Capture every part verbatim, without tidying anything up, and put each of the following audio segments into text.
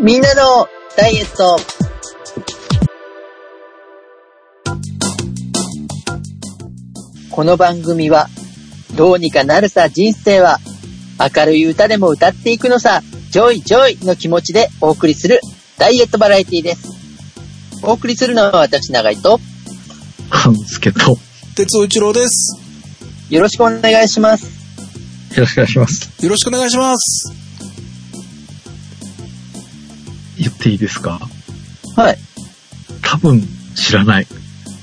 みんなのダイエット。この番組はどうにかなるさ人生は明るい歌でも歌っていくのさジョイジョイの気持ちでお送りするダイエットバラエティです。お送りするのは私永井と半助と哲夫一郎です。 よろしくお願いします。 よろしくお願いします。 よろしくお願いします。 言っていいですか？ はい。 多分知らない。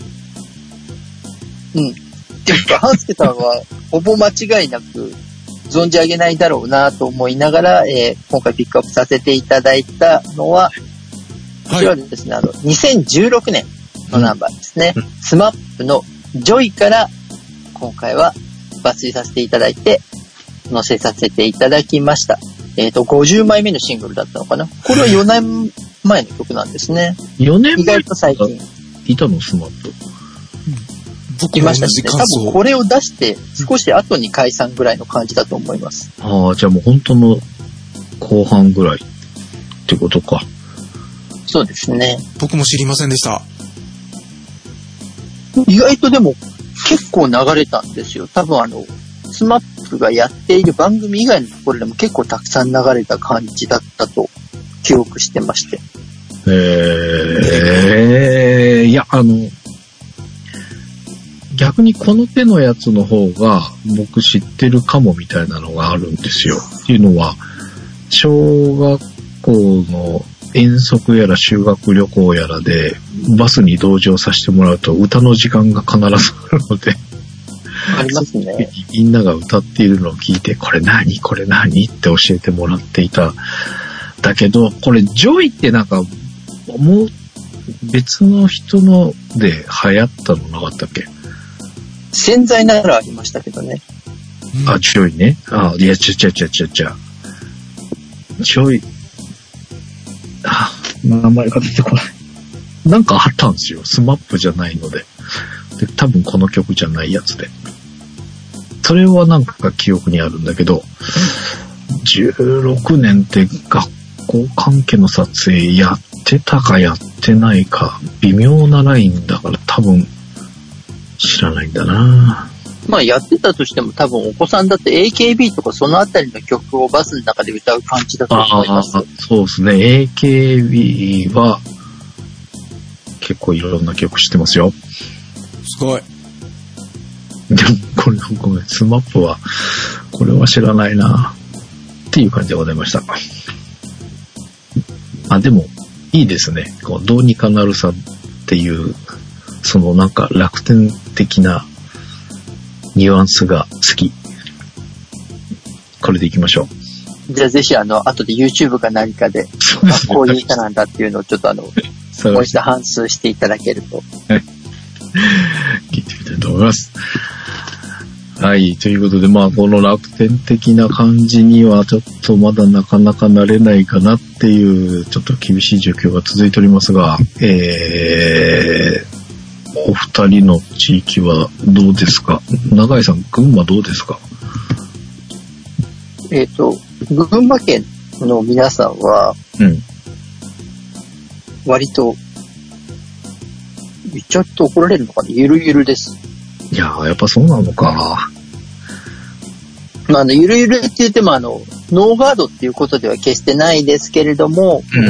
うん。っていうか、半助さんはほぼ間違いなく存じ上げないだろうなと思いながら、えー、今回ピックアップさせていただいたのは、こちらはですね、はい、あの、にせんじゅうろくねんのナンバーですね。うん、スマップのジョイから今回は抜粋させていただいて、載せさせていただきました。えっと、ごじゅうまいめのシングルだったのかな。これはよねんまえの曲なんですね。 よねんまえ意外と最近。 いたのスマップ。 いましたしね。多分これを出して少し後に解散ぐらいの感じだと思います。 ああ、じゃあもう本当の後半ぐらいってことか。 そうですね。 僕も知りませんでした。 意外とでも結構流れたんですよ。多分あの、スマップがやっている番組以外のところでも結構たくさん流れた感じだったと記憶してまして。 えー、いや、あの、逆にこの手のやつの方が僕知ってるかもみたいなのがあるんですよ。っていうのは、小学校の遠足やら修学旅行やらでバスに同乗させてもらうと歌の時間が必ずあるので、 ありますね。 みんなが歌っているのを聞いて、これ何これ何って教えてもらっていた。だけど、これジョイってなんかもう別の人ので流行ったのなかったっけ？ 洗剤ならありましたけどね。 あ、ジョイね。あ、いや、ちゃちゃちゃちゃちゃ。ジョイ。あ、名前が出てこない。なんかあったんですよ。スマップじゃないので。で、多分この曲じゃないやつで。それはなんか記憶にあるんだけど、じゅうろくねんって学校関係の撮影やってたかやってないか、微妙なラインだから多分、知らないんだな。 まあやってたとしても多分お子さんだって エーケービー とかそのあたりの曲をバスの中で歌う感じだと思います。 ああ、そうですね。エーケービー は結構いろんな曲知ってますよ。 すごい。 でもこれごめん、スマップはこれは知らないなっていう感じでございました。あ、でもいいですね。こうどうにかなるさっていうそのなんか楽天的なニュアンスが好き。これでいきましょう。じゃあぜひあの後で YouTube か何かで、まあ、こういう歌なんだっていうのをちょっとあのもう一度反芻していただけると聞いてみたいと思います。はい、ということでまあこの楽天的な感じにはちょっとまだなかなかなれないかなっていうちょっと厳しい状況が続いておりますが、えーお二人の地域はどうですか？永井さん、群馬どうですか？ えっと、群馬県の皆さんは、うん、割と、ちょっと怒られるのかな？ゆるゆるです。 いやー、やっぱそうなのか。 まあ、あの、ゆるゆるって言っても、あの、ノーガードっていうことでは決してないですけれども、うん、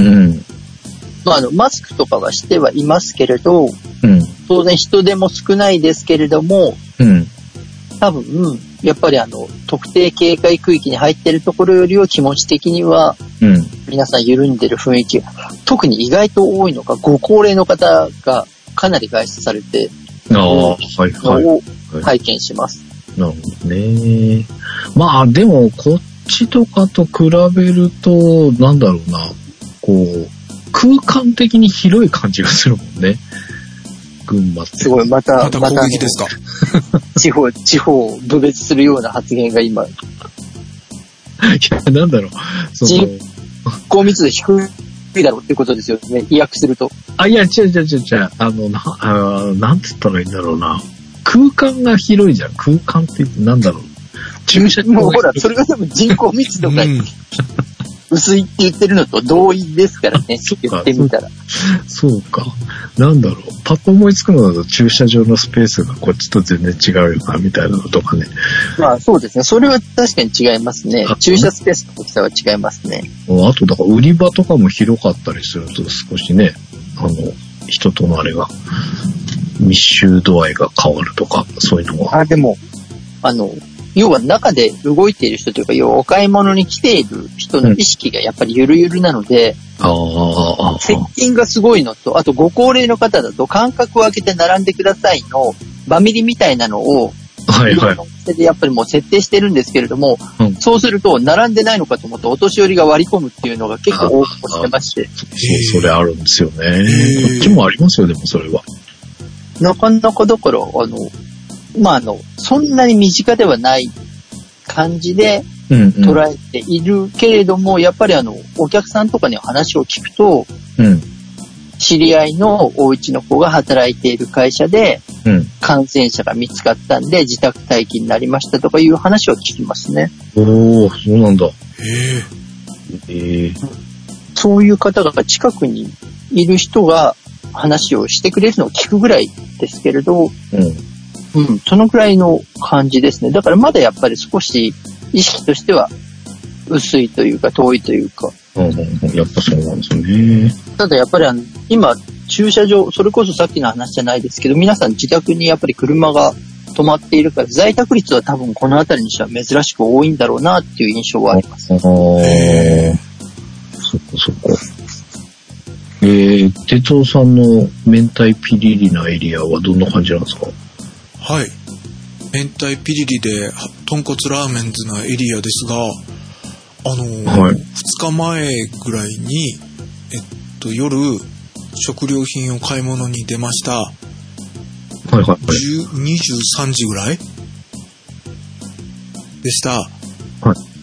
まあ、あの、マスクとかはしてはいますけれど、うん、当然人手も少ないですけれども、うん、多分、やっぱりあの、特定警戒区域に入っているところよりは気持ち的には、うん、皆さん緩んでる雰囲気が、特に意外と多いのが、ご高齢の方がかなり外出されて、 ああ、はいはい。 を拝見します。 なるほどね。まあ、でも、こっちとかと比べると、なんだろうな、こう、空間的に広い感じがするもんね。群馬って。 すごい、また、 また攻撃ですか。 地方、地方を部別するような発言が今。いや、なんだろう。 その人口密度低いだろうってことですよね。意訳すると。 あ、いや、違う違う違う違う。あの、な、あなんつったらいいんだろうな。空間が広いじゃん。空間ってなんだろう。 駐車場もうほら、それが多分人口密度が、うん、 薄いって言ってるのと同意ですからね、言ってみたら。 そうか。なんだろう。パッと思いつくのだと駐車場のスペースがこっちと全然違うよな、みたいなのとかね。 まあそうですね。それは確かに違いますね。駐車スペースの大きさは違いますね。 あと、だから売り場とかも広かったりすると少しね、あの、人とのあれが、密集度合いが変わるとか、そういうのは。 あ、でも、あの、要は中で動いている人というか、要はお買い物に来ている人の意識がやっぱりゆるゆるなので、 うん、ああ、 接近がすごいのと、あとご高齢の方だと間隔を空けて並んでくださいのバミリみたいなのを、 はいはい。 でやっぱりもう設定してるんですけれども、うん、そうすると並んでないのかと思ってお年寄りが割り込むっていうのが結構多くしてまして。 そう、それあるんですよね。こっちもありますよ、でもそれは。 なかなかだから、あの、まあ、あの、そんなに身近ではない感じで捉えているけれども、うんうん、やっぱりあの、お客さんとかに話を聞くと、うん、知り合いのお家の子が働いている会社で、感染者が見つかったんで、自宅待機になりましたとかいう話は聞きますね。 おー、そうなんだ。へえ。へえ。そういう方が近くにいる人が話をしてくれるのを聞くぐらいですけれど、うん、うん、そのくらいの感じですね。だからまだやっぱり少し意識としては薄いというか遠いというか。 うん、やっぱそうなんですね。 ただやっぱりあの今駐車場、それこそさっきの話じゃないですけど、皆さん自宅にやっぱり車が止まっているから、在宅率は多分この辺りにしては珍しく多いんだろうなっていう印象はあります。ああ、 へー、そっかそっか。えー、哲夫さんの明太ピリリなエリアはどんな感じなんですか？ はい。明太ピリリで豚骨ラーメンズなエリアですが、あのーはい、ふつかまえぐらいに、えっと、夜、食料品を買い物に出ました。はいはいはい。にじゅうさんじぐらいでした。はい。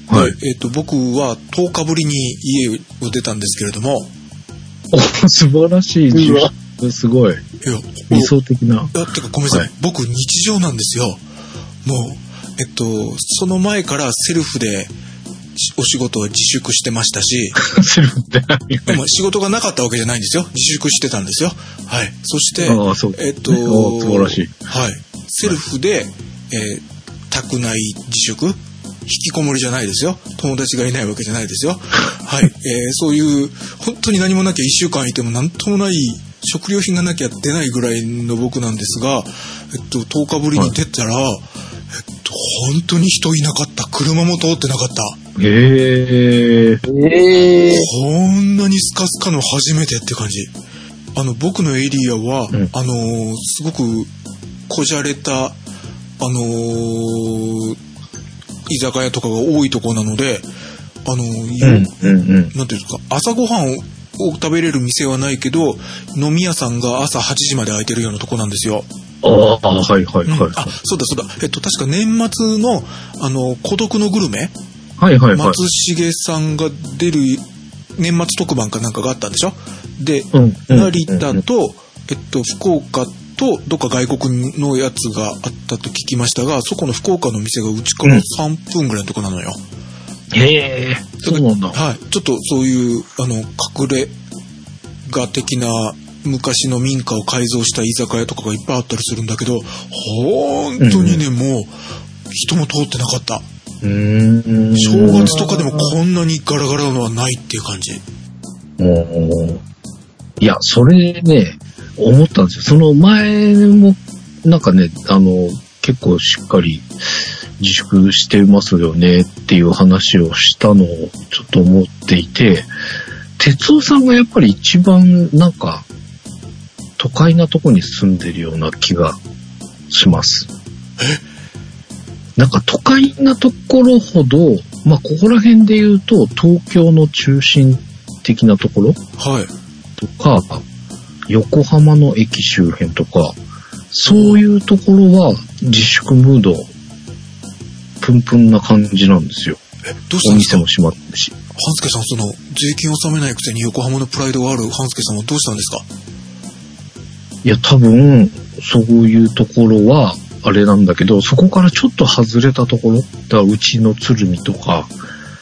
はい。えっと、僕はとおかぶりに家を出たんですけれども。 お、素晴らしい。すごい。いや、理想的な。 いや、てかごめんなさい。はい、僕、日常なんですよ。もう、えっと、その前からセルフで、お仕事は自粛してましたし、 セルフって何？ でも仕事がなかったわけじゃないんですよ。自粛してたんですよ。はい。そして、 ああ、そうえっと、 素晴らしい。 はい。セルフで、えー、宅内自粛？引きこもりじゃないですよ。友達がいないわけじゃないですよ。はい。えー、そういう、本当に何もなきゃいっしゅうかんいても何ともない、食料品がなきゃ出ないぐらいの僕なんですが、えっと、とおかぶりに出たら、はい、えっと、本当に人いなかった。車も通ってなかった。 へー。へー。 こんなにスカスカの初めてって感じ。あの、僕のエリアは、うん、あのー、すごくこじゃれた、あのー、居酒屋とかが多いところなので、あのー、うんうんうん、なんていうんですか、朝ごはんを食べれる店はないけど、飲み屋さんが朝はちじまで開いてるようなとこなんですよ。 ああ、はいはいはい、うん。 あ、そうだそうだ。えっと、確か年末の、あの、孤独のグルメ、 はいはいはい、 松重さんが出る年末特番かなんかがあったんでしょ。で、うん、成田と、えっと、福岡とどっか外国のやつがあったと聞きましたが、そこの福岡の店がうちからさんぷんぐらいのとこなのよ。 うん、へえ、そうなんだ。 はい。ちょっとそういう、あの、隠れ家的な昔の民家を改造した居酒屋とかがいっぱいあったりするんだけど、本当にね、うん、もう、人も通ってなかった。 うーん、 正月とかでもこんなにガラガラなのはないっていう感じ。 おいや、それね、思ったんですよ。その前も、なんかね、あの、結構しっかり自粛してますよねっていう話をしたのをちょっと思っていて、哲夫さんがやっぱり一番なんか、都会なとこに住んでるような気がします。 え？ なんか都会なところほど、まあここら辺で言うと東京の中心的なところ、 はい、 とか、横浜の駅周辺とか、そういうところは自粛ムードプンプンな感じなんですよ。 え、どうしたんですか？ お店も閉まってるし。 半助さん、その税金を納めないくせに横浜のプライドがある半助さんはどうしたんですか？ いや、多分そういうところはあれなんだけど、そこからちょっと外れたところ、だからうちの鶴見とか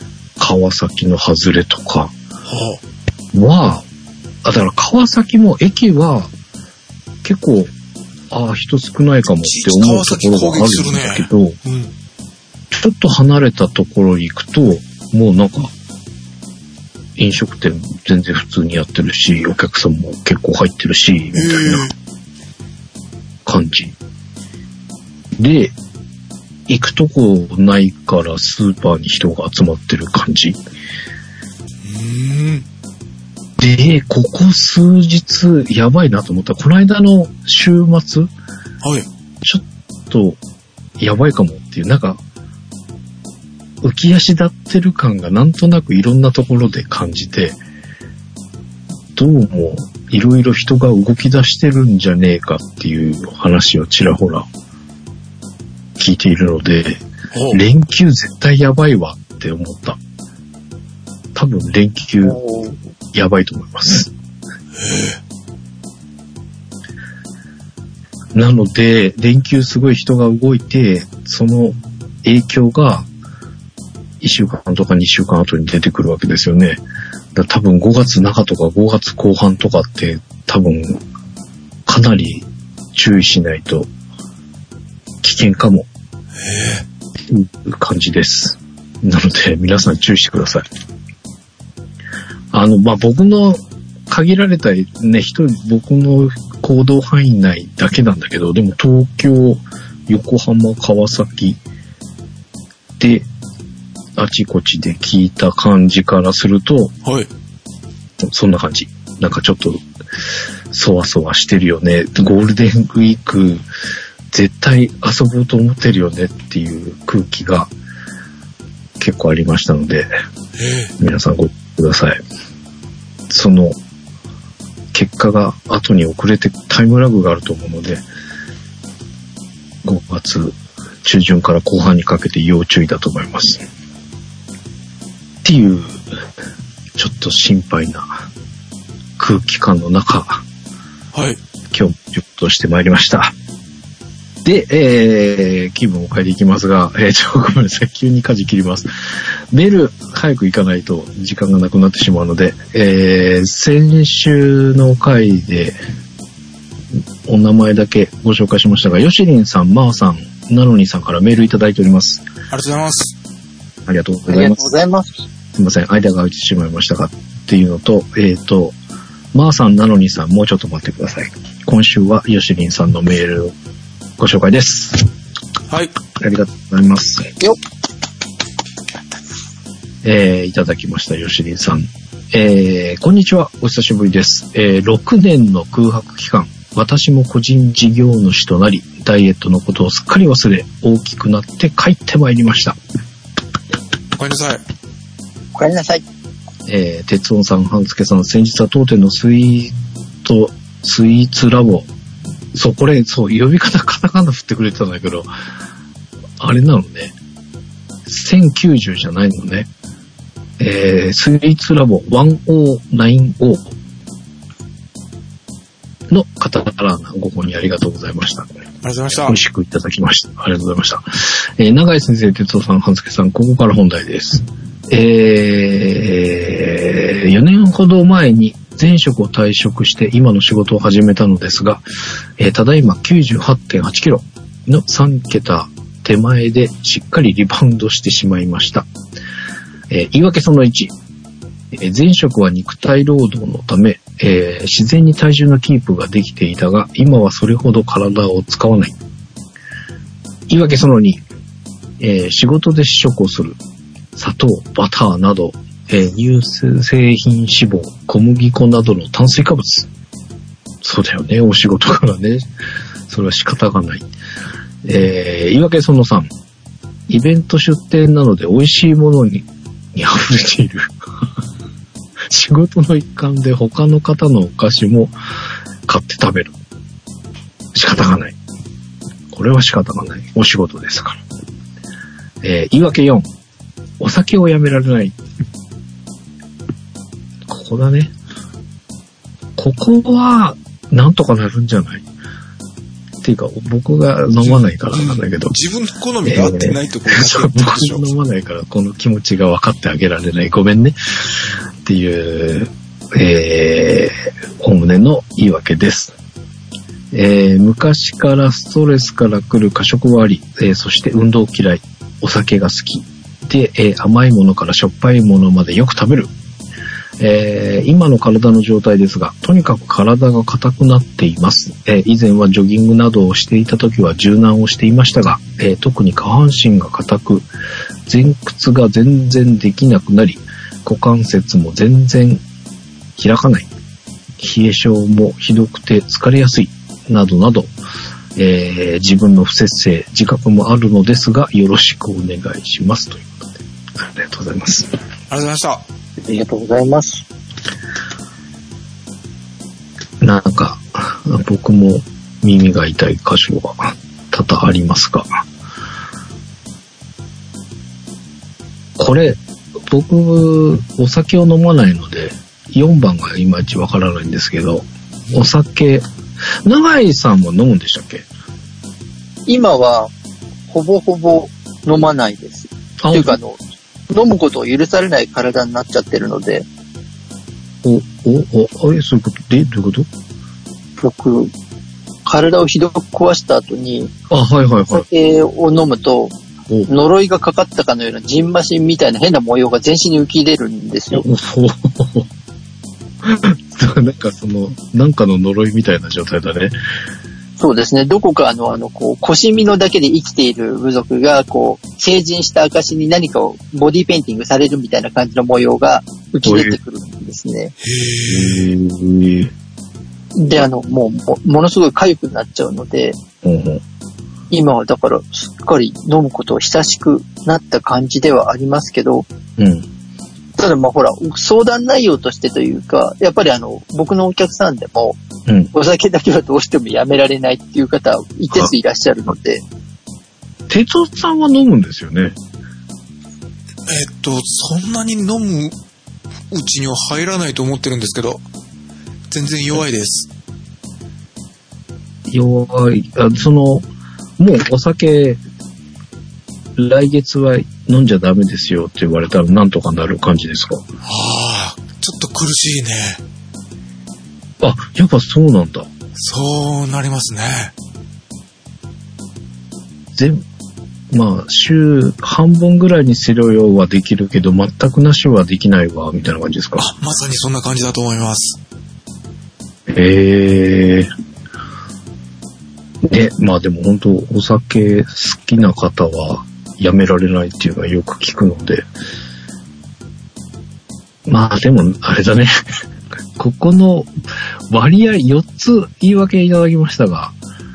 川崎の外れとかは、 は、あ、だから川崎も駅は結構、ああ、人少ないかもって思うところがあるんだけど、ねうん、ちょっと離れたところ行くと、もうなんか、飲食店全然普通にやってるし、お客さんも結構入ってるし、みたいな感じ。で、行くとこないからスーパーに人が集まってる感じ。 うんで、ここ数日やばいなと思った。この間の週末、 はい、 ちょっとやばいかもっていう、なんか、浮き足立ってる感がなんとなくいろんなところで感じて、どうもいろいろ人が動き出してるんじゃねえかっていう話をちらほら聞いているので、連休絶対やばいわって思った。多分連休やばいと思います。なので、連休すごい人が動いて、その影響がいっしゅうかんとかにしゅうかん後に出てくるわけですよね。だ多分ごがつなかとかごがつこう半とかって多分かなり注意しないと危険かもっていう感じです。なので皆さん注意してください。あの、まあ、僕の限られたね、一人、僕の行動範囲内だけなんだけど、でも東京、横浜、川崎で、あちこちで聞いた感じからすると、 はい。 そんな感じ。なんかちょっと、そわそわしてるよね。ゴールデンウィーク、絶対遊ぼうと思ってるよねっていう空気が結構ありましたので、皆さんごください。その結果が後に遅れてタイムラグがあると思うので、ごがつ中旬から後半にかけて要注意だと思います。っていうちょっと心配な空気感の中、 はい、 今日ちょっとしてまいりました。で、えー、気分を変えていきますが、えー、ちょっとごめんなさい、急に舵切ります。メール、早く行かないと時間がなくなってしまうので、えー、先週の回で、お名前だけご紹介しましたが、ヨシリンさん、マーさん、ナノニーさんからメールいただいております。 ありがとうございます。 ありがとうございます。 ありがとうございます。 すいません、間が空いてしまいましたが、っていうのと、えっと、マーさん、ナノニーさん、もうちょっと待ってください。今週はヨシリンさんのメールをご紹介です。 はい。 ありがとうございます。 よえー、いただきました、ヨシリンさん。えー、こんにちは、お久しぶりです。えー、ろくねんの空白期間、私も個人事業主となり、ダイエットのことをすっかり忘れ、大きくなって帰ってまいりました。 おかえりなさい。 おかえりなさい。 えー、鉄音さん、半助さん、先日は当店のスイート、スイーツラボ、そう、これ、そう、呼び方カタカナ振ってくれてたんだけど、あれなのね。せんきゅうじゅうじゃないのね。えー、スイーツラボせんきゅうひゃくきゅうじゅうのカタカナご購入ありがとうございました。ありがとうございました。 美味しくいただきました。ありがとうございました。えー、永井先生、哲夫さん、半助さん、ここから本題です。えー、よねんほど前に前職を退職して今の仕事を始めたのですが、えー、ただいま きゅうじゅうはちてんはちキロのさん桁手前でしっかりリバウンドしてしまいました。えー、言い訳そのいち、えー、前職は肉体労働のため、えー、自然に体重のキープができていたが、今はそれほど体を使わない。言い訳そのに、えー、仕事で試食をする砂糖、バターなど、えー、乳製品脂肪、小麦粉などの炭水化物。そうだよね、お仕事からね。それは仕方がない。えー、言い訳そのさん、イベント出店なので美味しいものにに溢れている。仕事の一環で他の方のお菓子も買って食べる。仕方がない。これは仕方がない。お仕事ですから。えー、言い訳よん、お酒をやめられない。ここだね。ここはなんとかなるんじゃない？ っていうか、僕が飲まないからなんだけど。 自分の好みが合ってないところ、えー、 そう、僕が飲まないから、この気持ちが分かってあげられない。ごめんね。っていう、えー、おおむねの言い訳です。えー、昔からストレスから来る過食はあり、えー、そして運動嫌い、お酒が好き。で、えー、甘いものからしょっぱいものまでよく食べる。えー、今の体の状態ですが、とにかく体が硬くなっています。えー、以前はジョギングなどをしていた時は柔軟をしていましたが、えー、特に下半身が硬く、前屈が全然できなくなり、股関節も全然開かない。冷え性もひどくて疲れやすい。などなど、えー、自分の不節制、自覚もあるのですが、よろしくお願いします。ということで、ありがとうございます。 ありがとうございました。ありがとうございます。 なんか、僕も耳が痛い箇所は多々ありますが、これ、僕、お酒を飲まないので、よんばんがいまいちわからないんですけど、お酒、永井さんも飲むんでしたっけ？ 今は、ほぼほぼ飲まないです。というか、あの、飲むことを許されない体になっちゃってるので。 お、お、お、あれ、そういうことで、どういうこと？ 僕、体をひどく壊した後に、 あ、はいはいはい。 お酒を飲むと、呪いがかかったかのようなジンマシンみたいな変な模様が全身に浮き出るんですよ。 なんかその、なんかの呪いみたいな状態だね。 そうですね。どこかあの、あの、こう、腰身のだけで生きている部族が、こう、成人した証に何かをボディペインティングされるみたいな感じの模様が浮き出てくるんですね。 へー。 で、あの、もう、も, ものすごい痒くなっちゃうので、うんうん、今はだから、すっかり飲むことを久しくなった感じではありますけど、うん、ただまあほら、相談内容としてというか、やっぱりあの、僕のお客さんでも、うん、お酒だけはどうしてもやめられないっていう方一定数いらっしゃるので。 哲夫さんは飲むんですよね。えっと、そんなに飲むうちには入らないと思ってるんですけど、全然弱いです。 弱い、あ、その、もうお酒、来月は飲んじゃダメですよって言われたらなんとかなる感じですか？ はあ、ちょっと苦しいね。 あ、やっぱそうなんだ。 そうなりますね。 全、まあ、週半分ぐらいにするようはできるけど、全くなしはできないわ、みたいな感じですか？ あ、まさにそんな感じだと思います。 へえ。ね、まあでも本当お酒好きな方はやめられないっていうのはよく聞くので。まあでも、あれだね。ここの割合よっつ言い訳いただきましたが、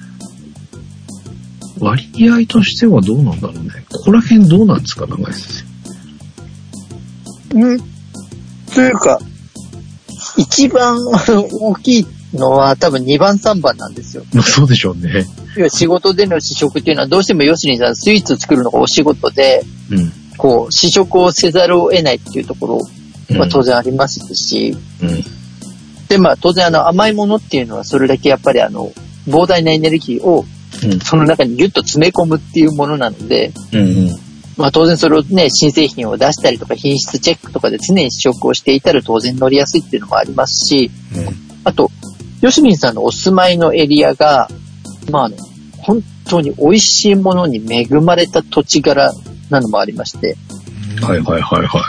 割合としてはどうなんだろうね。ここら辺どうなんですか、長井先生。うん。というか、一番大きいのは多分にばんさんばんなんですよ。 まあそうでしょうね。 仕事での試食っていうのはどうしても要するにさ、スイーツを作るのがお仕事で、うん、こう試食をせざるを得ないっていうところは当然ありますし、うんうん、でまあ当然あの甘いものっていうのはそれだけやっぱりあの膨大なエネルギーをその中にギュッと詰め込むっていうものなので、うんうん、まあ当然それをね新製品を出したりとか品質チェックとかで常に試食をしていたら当然乗りやすいっていうのもありますし、うん、あとよしみんさんのお住まいのエリアがまああの本当に美味しいものに恵まれた土地柄なのもありまして、 はいはいはいはい。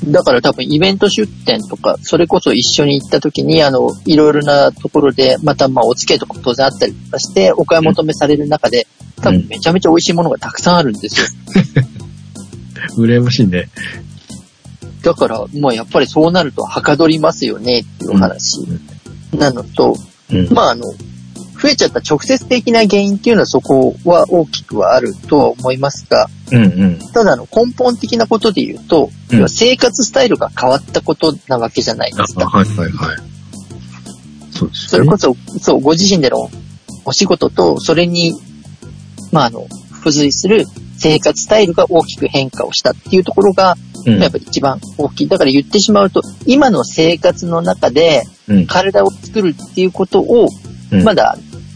だから多分イベント出店とかそれこそ一緒に行った時にあのいろいろなところでまたまあお付き合いとかも当然あったりとかしてお買い求めされる中で多分めちゃめちゃ美味しいものがたくさんあるんですよ。 羨ましいね。 だからもうやっぱりそうなるとはかどりますよねっていう話なのと、うん、まああの増えちゃった直接的な原因っていうのはそこは大きくはあるとは思いますが、うんうん、ただあの根本的なことで言うと、うん、生活スタイルが変わったことなわけじゃないですか。 はいはいはい。そうですね。 それこそ、そう、ご自身でのお仕事と、それに、まああの、付随する生活スタイルが大きく変化をしたっていうところが、うん、やっぱり一番大きい。だから言ってしまうと、今の生活の中で、体を作るっていうことを、うん、まだ、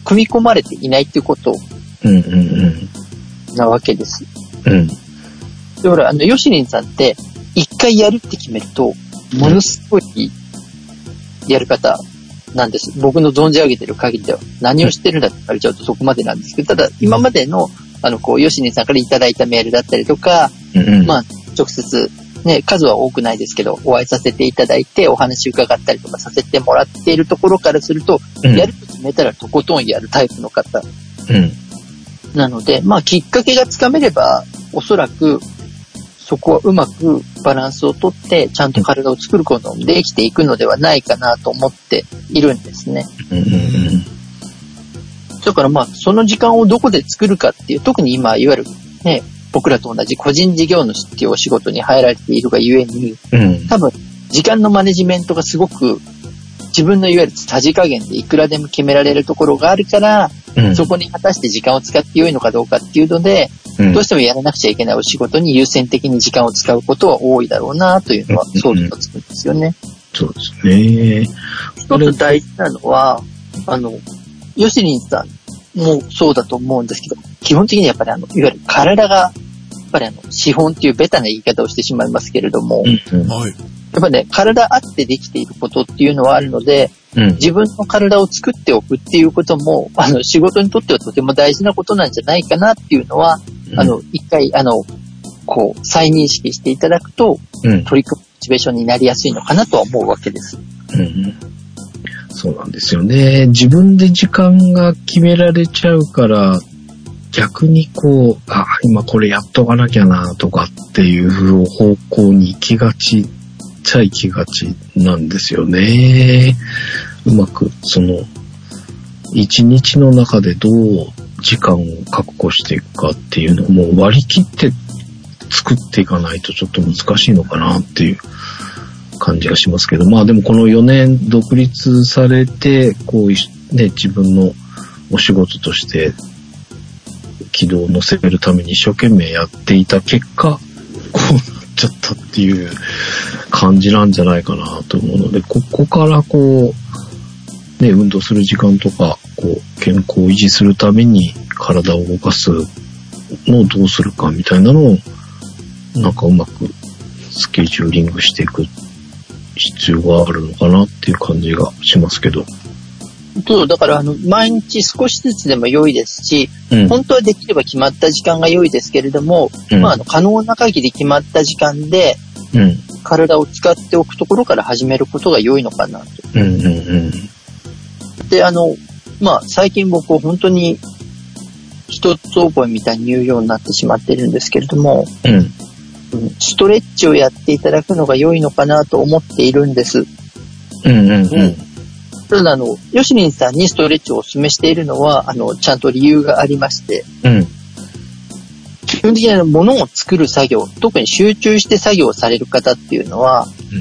組み込まれていないっていうことうんうんうんなわけです。 うん。 で、ほら、あの、ヨシリンさんって、一回やるって決めると、ものすごいやる方なんです。僕の存じ上げてる限りでは。何をしてるんだって言われちゃうとそこまでなんですけど、ただ、今までの、あの、こう、ヨシリンさんからいただいたメールだったりとか、 うんうん、 まあ、直接、ね、数は多くないですけど、お会いさせていただいて、お話伺ったりとかさせてもらっているところからすると、うん、やると決めたらとことんやるタイプの方。 うん。 なので、まあ、きっかけがつかめれば、おそらく、そこはうまくバランスをとって、ちゃんと体を作ることもできていくのではないかなと思っているんですね。 うんうんうん、 だからまあ、その時間をどこで作るかっていう、特に今、いわゆるね、僕らと同じ個人事業主っていうお仕事に入られているがゆえに、 うん、 多分、時間のマネジメントがすごく、自分のいわゆるさじ加減でいくらでも決められるところがあるから、うん、そこに果たして時間を使って良いのかどうかっていうので、うん、どうしてもやらなくちゃいけないお仕事に優先的に時間を使うことは多いだろうなというのは想像がつくんですよね。 そうですね。 一つ大事なのは、あの、ヨシリンさんもそうだと思うんですけど、基本的にやっぱりあの、いわゆる体が、やっぱりあの、資本っていうベタな言い方をしてしまいますけれども、 うんうん、 やっぱね、体あってできていることっていうのはあるので、うん、自分の体を作っておくっていうことも、あの、仕事にとってはとても大事なことなんじゃないかなっていうのは、うん、あの、一回、あの、こう、再認識していただくと、うん、取り組むモチベーションになりやすいのかなとは思うわけです。 うん、そうなんですよね。自分で時間が決められちゃうから、逆にこう、あ、今これやっとかなきゃなとかっていう方向に行きがちちゃ行きがちなんですよね。うまくその一日の中でどう時間を確保していくかっていうのをもう割り切って作っていかないとちょっと難しいのかなっていう感じがしますけど、まあでもこのよねん独立されてこうね自分のお仕事として軌道を乗せるために一生懸命やっていた結果こうなっちゃったっていう感じなんじゃないかなと思うので、ここからこうね運動する時間とかこう健康を維持するために体を動かすのをどうするかみたいなのをなんかうまくスケジューリングしていく必要があるのかなっていう感じがしますけど。 そう、だからあの毎日少しずつでも良いですし、うん、本当はできれば決まった時間が良いですけれども、うん、まあ、あの可能な限り決まった時間で、うん、体を使っておくところから始めることが良いのかなと。 うんうんうん、 で、あの、まあ、最近僕は本当に一つ覚えみたいに言うようになってしまっているんですけれども、 うん、 ストレッチをやっていただくのが良いのかなと思っているんです。 うんうんうん。 ただあの、ヨシリンさんにストレッチをお勧めしているのは、あの、ちゃんと理由がありまして、 うん、 基本的に物を作る作業、特に集中して作業をされる方っていうのは、うん、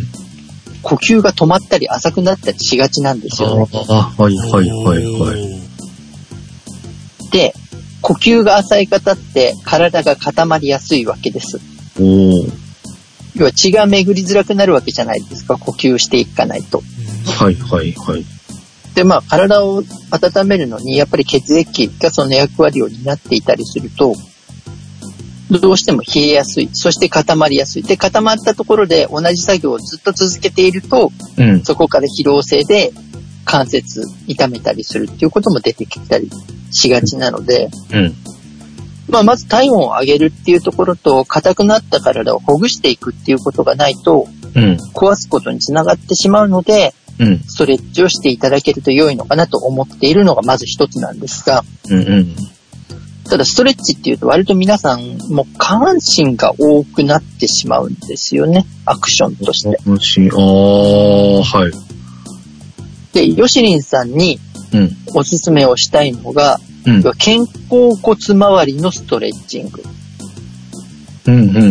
呼吸が止まったり浅くなったりしがちなんですよね。 ああ、はいはいはいはい。 で、呼吸が浅い方って体が固まりやすいわけです。 おー。 要は血が巡りづらくなるわけじゃないですか、呼吸していかないと。 はいはいはい。 で、まあ、体を温めるのに、やっぱり血液がその役割を担っていたりすると、どうしても冷えやすい。そして固まりやすい。で、固まったところで同じ作業をずっと続けていると、うん、そこから疲労性で関節痛めたりするっていうことも出てきたりしがちなので、 うん、 まあ、まず体温を上げるっていうところと、硬くなった体をほぐしていくっていうことがないと、 うん、 壊すことにつながってしまうので、 うん、 ストレッチをしていただけると良いのかなと思っているのがまず一つなんですが、 うんうん、 ただストレッチっていうと割と皆さんも下半身が多くなってしまうんですよね、アクションとして。 下半身、あー、はい。 で、ヨシリンさんにおすすめをしたいのが、うん、肩甲骨周りのストレッチング。 うんうんうんうん。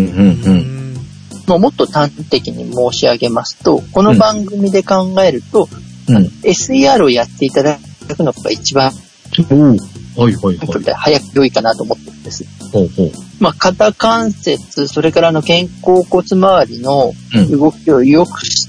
もうもっと端的に申し上げますと、この番組で考えると、うん、あの エスイーアール をやっていただくのが一番、 はいはいはい。 早く良いかなと思ってるんです。 ほうほう。 まあ、肩関節、それからあの肩甲骨周りの動きを良くし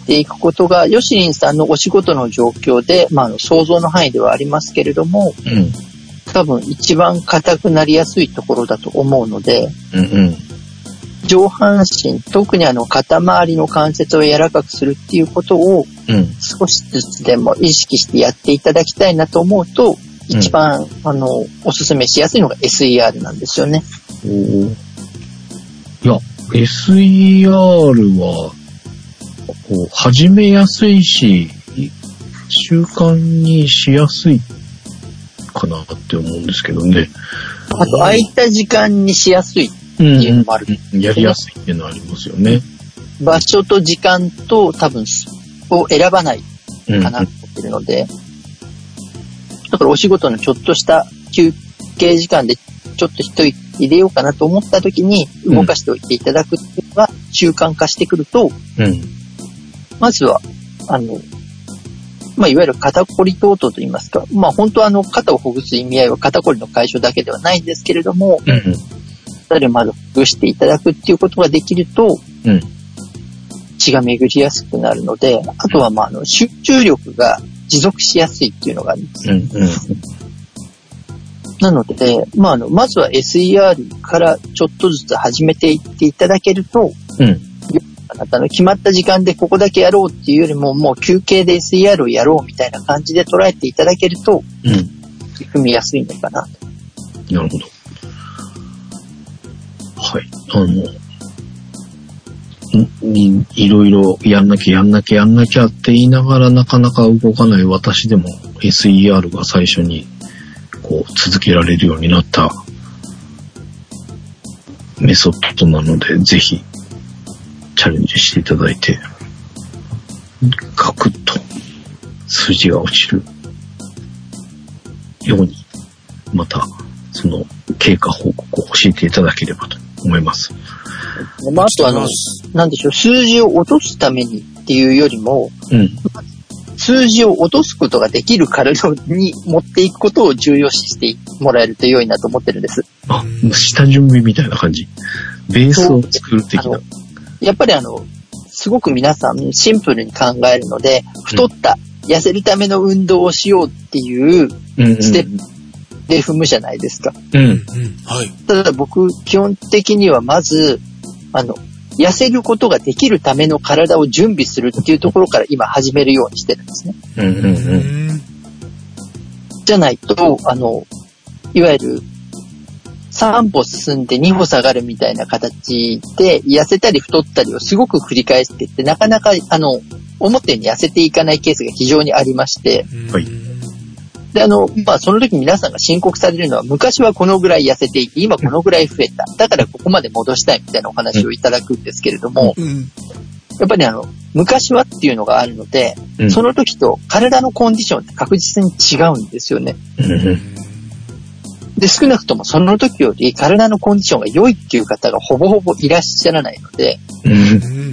していくことが、ヨシリンさんのお仕事の状況で、まあ、あの想像の範囲ではありますけれども、うん、多分一番硬くなりやすいところだと思うので、うんうん、上半身、特にあの肩周りの関節を柔らかくするっていうことを、少しずつでも意識してやっていただきたいなと思うと、一番、うん、あのおすすめしやすいのが エスイーアール なんですよね。 おいや、エスイーアール はこう始めやすいし習慣にしやすいかなって思うんですけどね。 あと空いた時間にしやすいっていうのもある、 うんうん、やりやすいっていうのはありますよね。 場所と時間と多分を選ばないかなと思ってるので、うん、だからお仕事のちょっとした休憩時間でちょっと一息入れようかなと思った時に動かしておいていただくっていうのが習慣化してくると、うん、まずはあの、まあ、いわゆる肩こり等々と言いますか、まあ、本当はあの肩をほぐす意味合いは肩こりの解消だけではないんですけれども、うん、それをまずほぐしていただくっていうことができると、うん、血が巡りやすくなるので、あとはまああの集中力が持続しやすいっていうのがあります。うんうん、なので、まあ、あの、まずは エスイーアール からちょっとずつ始めていっていただけると、うん、あなたの決まった時間でここだけやろうっていうよりも、もう休憩で エスイーアール をやろうみたいな感じで捉えていただけると、うん、踏みやすいのかなと。 なるほど。はい。あの、い, いろいろやんなきゃやんなきゃやんなきゃって言いながらなかなか動かない私でも エスイーアール が最初にこう続けられるようになったメソッドなので、ぜひチャレンジしていただいて、ガクッと数字が落ちるように、またその経過報告を教えていただければと思います。 まあ、あとあの、なんでしょう、数字を落とすためにっていうよりも、うん、数字を落とすことができる体に持っていくことを重要視してもらえると良いなと思ってるんです。 あ、下準備みたいな感じ。ベースを作る的な。 やっぱりあの、すごく皆さんシンプルに考えるので、太った、うん、痩せるための運動をしようっていうステップで踏むじゃないですか。うんうん、はい。ただ僕、基本的にはまず、あの、痩せることができるための体を準備するっていうところから今始めるようにしてるんですね。うんうんうん、じゃないと、あの、いわゆるさん歩進んでに歩下がるみたいな形で痩せたり太ったりをすごく繰り返していって、なかなかあの、思ったように痩せていかないケースが非常にありまして、はい。で、あの、まあ、その時皆さんが申告されるのは、昔はこのぐらい痩せていて、今このぐらい増えた。だからここまで戻したいみたいなお話をいただくんですけれども、うん、やっぱりあの、昔はっていうのがあるので、うん、その時と体のコンディションって確実に違うんですよね。うん、で、少なくともその時より体のコンディションが良いっていう方がほぼほぼいらっしゃらないので、うん、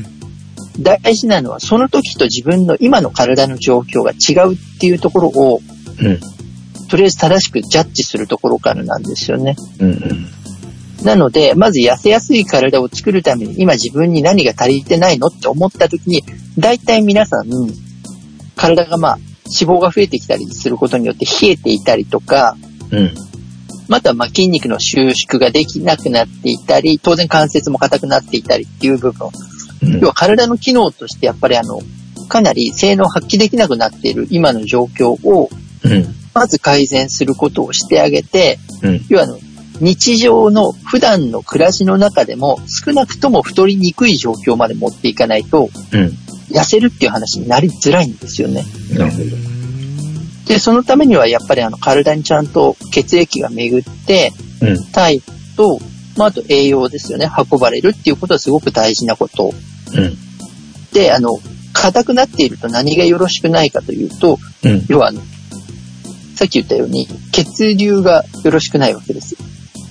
大事なのはその時と自分の今の体の状況が違うっていうところを、うん、とりあえず正しくジャッジするところからなんですよね。うんうん、なので、まず痩せやすい体を作るために今自分に何が足りてないのって思った時に、大体皆さん、体がまあ脂肪が増えてきたりすることによって冷えていたりとか、うん、またまあ筋肉の収縮ができなくなっていたり、当然関節も硬くなっていたりっていう部分、うん、要は体の機能としてやっぱりあのかなり性能を発揮できなくなっている今の状況をうん、まず改善することをしてあげて、うん、要はあの日常の普段の暮らしの中でも少なくとも太りにくい状況まで持っていかないと、うん、痩せるっていう話になりづらいんですよね。なるほど。で、そのためにはやっぱりあの体にちゃんと血液が巡って、うん、体と、まあ、あと栄養ですよね、運ばれるっていうことはすごく大事なこと。うん、で、あの硬くなっていると何がよろしくないかというと、うん、要はあのさっき言ったように血流がよろしくないわけです。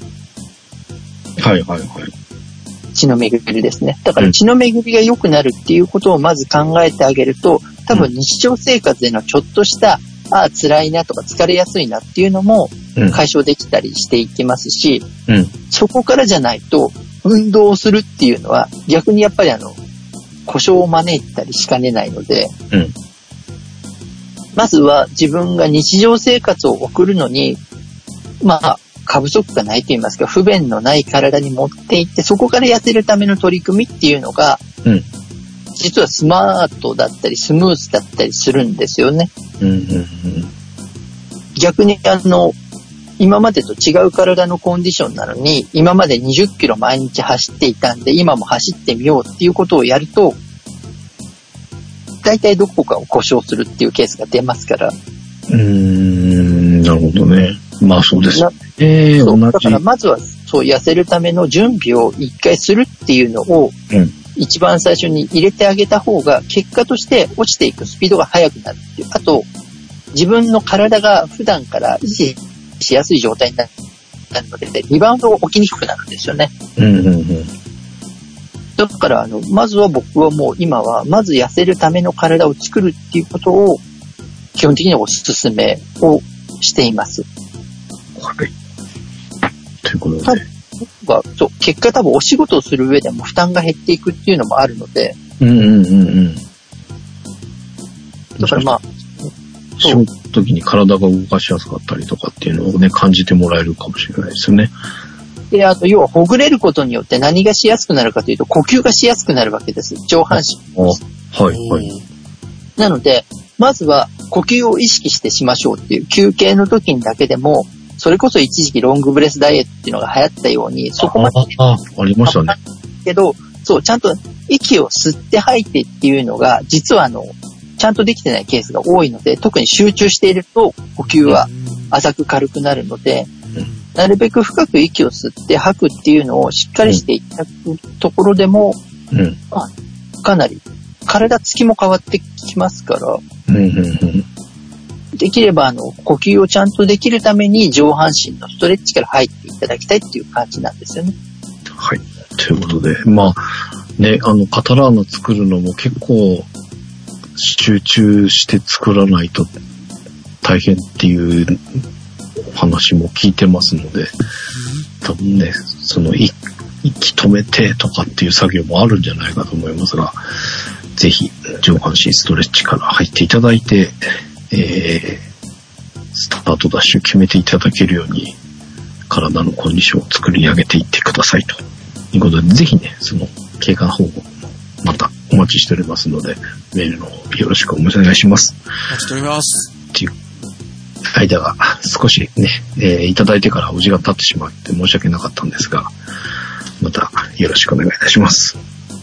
はいはいはい。 血の巡りですね。だから血の巡りが良くなるっていうことをまず考えてあげると、多分日常生活でのちょっとした、うん、ああ辛いなとか疲れやすいなっていうのも解消できたりしていきますし、うん、そこからじゃないと運動をするっていうのは逆にやっぱりあの故障を招いたりしかねないので、 うん、 まずは自分が日常生活を送るのに、まあ、過不足がないと言いますか、不便のない体に持っていって、そこから痩せるための取り組みっていうのが、うん、実はスマートだったりスムーズだったりするんですよね。 うんうんうん、 逆にあの、今までと違う体のコンディションなのに、今までにじゅっキロ毎日走っていたんで、今も走ってみようっていうことをやると、大体どこかを故障するっていうケースが出ますから。 うーん、なるほどね。まあそうです。えー、 そうだからまずはそう痩せるための準備を一回するっていうのを、うん、一番最初に入れてあげた方が、結果として落ちていくスピードが速くなるっていう。あと、自分の体が普段から維持しやすい状態になるので、リバウンドが起きにくくなるんですよね。 うんうんうん、 だから、あの、まずは僕はもう今は、まず痩せるための体を作るっていうことを、基本的にお勧めをしています。 はい。ということで。 そう、結果多分お仕事をする上でも負担が減っていくっていうのもあるので。 うんうんうんうん。 だからまあ、 仕事の時に体が動かしやすかったりとかっていうのをね、感じてもらえるかもしれないですよね。 で、あと、要はほぐれることによって何がしやすくなるかというと、呼吸がしやすくなるわけです。上半身。 はいはい。 なので、まずは呼吸を意識してしましょうっていう、休憩の時にだけでも、それこそ一時期ロングブレスダイエットっていうのが流行ったように、そこまで、ね、 あ, あ, ありましたね。 けど、そう、ちゃんと息を吸って吐いてっていうのが、実はあの、ちゃんとできてないケースが多いので、特に集中していると呼吸は浅く軽くなるので、なるべく深く息を吸って吐くっていうのをしっかりしていただくところでも、 うんまあ、かなり体つきも変わってきますから、 うんうんうん、 できればあの呼吸をちゃんとできるために上半身のストレッチから入っていただきたいっていう感じなんですよね。 はい。ということで、まあね、あのカタラーナ作るのも結構集中して作らないと大変っていう話も聞いてますので、多分ね、その息止めてとかっていう作業もあるんじゃないかと思いますが、ぜひ上半身ストレッチから入っていただいて、えー、スタートダッシュ決めていただけるように体のコンディションを作り上げていってくださいということで、ぜひね、その経過報告もまたお待ちしておりますので、メールの方よろしくお願いします。 お待ちしております。 っていう間が少しね、えー、いただいてからお時間経ってしまって申し訳なかったんですが、またよろしくお願いいたします。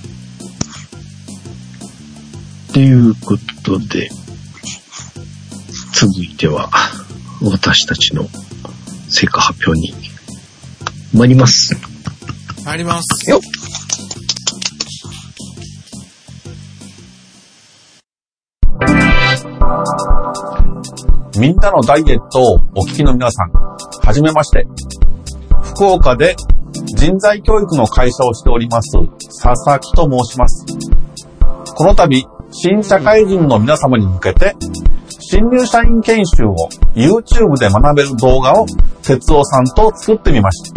ということで、続いては私たちの成果発表に参ります。 参りますよっ。 みんなのダイエットをお聞きの皆さん、はじめまして。福岡で人材教育の会社をしております佐々木と申します。この度、新社会人の皆様に向けて、新入社員研修を YouTube で学べる動画を哲夫さんと作ってみました。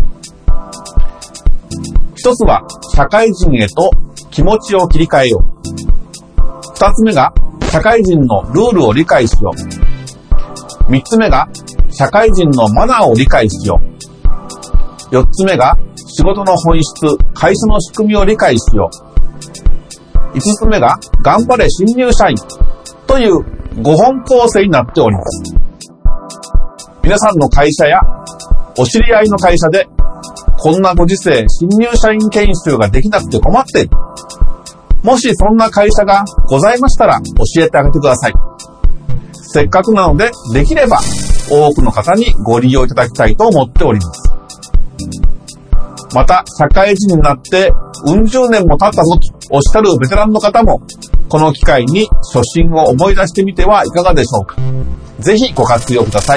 一つは、社会人へと気持ちを切り替えよう。二つ目が、社会人のルールを理解しよう。三つ目が、社会人のマナーを理解しよう。四つ目が、仕事の本質、会社の仕組みを理解しよう。五つ目が、頑張れ新入社員というごほん構成になっております。皆さんの会社やお知り合いの会社で、こんなご時世新入社員研修ができなくて困っている。もしそんな会社がございましたら教えてあげてください。せっかくなので、できれば多くの方にご利用いただきたいと思っております。また、社会人になってうん十年も経ったぞとおっしゃるベテランの方も、この機会に初心を思い出してみてはいかがでしょうか。ぜひご活用ください。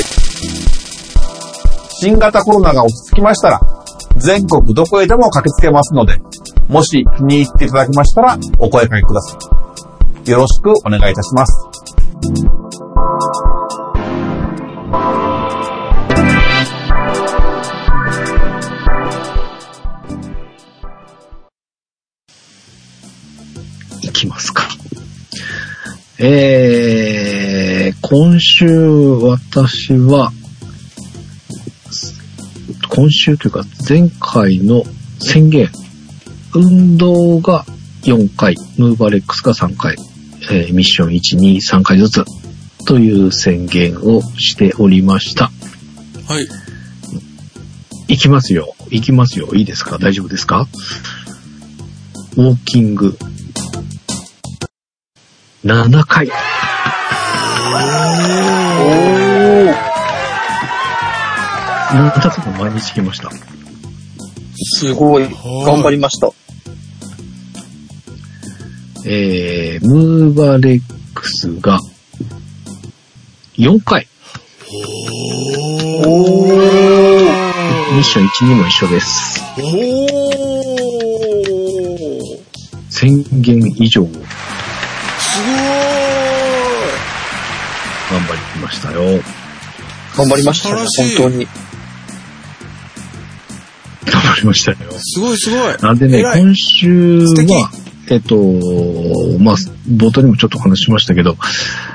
新型コロナが落ち着きましたら、全国どこへでも駆けつけますので、もし気に入っていただけましたらお声掛けください。よろしくお願いいたします。 いきますか。えー、今週私は、今週というか前回の宣言、運動がよんかい、ムーバレックスがさんかい、えー、ミッションいち、に、さんかいずつという宣言をしておりました。 はい。 行きますよ。行きますよ。いいですか？大丈夫ですか？ウォーキング。ななかい。おー。またちょっと毎日来ました。 すごい。頑張りました。 えー、ムーバレックスがよんかい。 おー。 ミッションいち、にも一緒です。 おー。 宣言以上。 すごーい。 頑張りましたよ。 頑張りましたね、本当に。 頑張りましたよ。 すごいすごい。 なんでね、今週は、えっと、まあ、冒頭にもちょっと話しましたけど、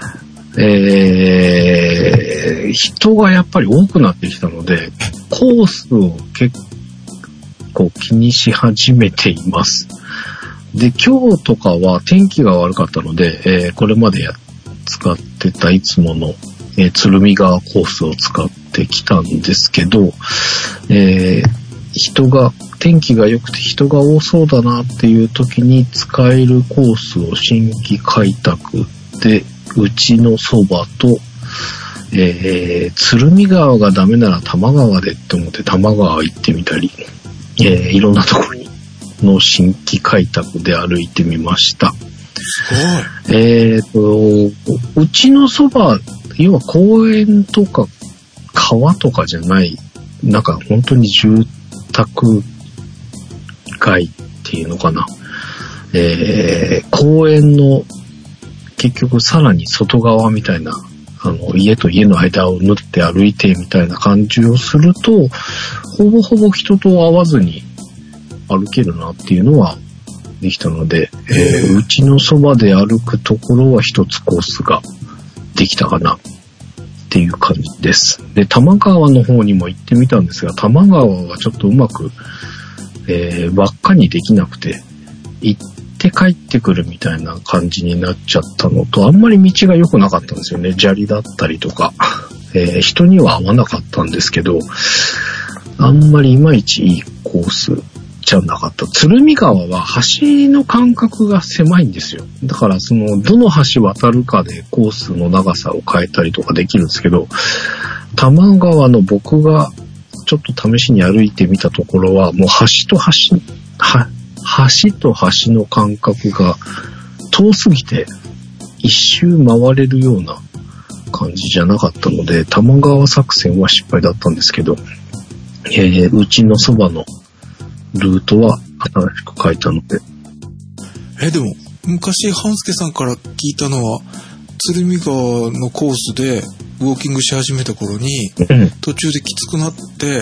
えー、人がやっぱり多くなってきたので、コースを結構気にし始めています。で、今日とかは天気が悪かったので、えー、これまでや使ってたいつもの、えー、鶴見川コースを使ってきたんですけど、えー、人が、天気が良くて人が多そうだなっていう時に使えるコースを新規開拓で、うちのそばと、えー、鶴見川がダメなら多摩川でって思って多摩川行ってみたり、えー、いろんなところにの新規開拓で歩いてみました。 すごい。 えーと、うちのそば、要は公園とか川とかじゃない、なんか本当に住宅街っていうのかな。えー、公園の結局さらに外側みたいな、あの、家と家の間を縫って歩いてみたいな感じをすると、ほぼほぼ人と会わずに歩けるなっていうのはできたので、えー、うちのそばで歩くところは一つコースができたかなっていう感じです。で、多摩川の方にも行ってみたんですが、多摩川はちょっとうまく、えー、輪っかにできなくて、行って帰ってくるみたいな感じになっちゃったのと、あんまり道が良くなかったんですよね。砂利だったりとか、えー、人には合わなかったんですけど、あんまりいまいちいいコースじゃなかった。鶴見川は橋の間隔が狭いんですよ。だからそのどの橋渡るかでコースの長さを変えたりとかできるんですけど、多摩川の僕がちょっと試しに歩いてみたところはもう橋と橋、は橋と橋の間隔が遠すぎて一周回れるような感じじゃなかったので、多摩川作戦は失敗だったんですけど、えー、うちのそばのルートは新しく書いたので。 え、でも、昔、半助さんから聞いたのは、鶴見川のコースでウォーキングし始めた頃に、うん、途中できつくなって、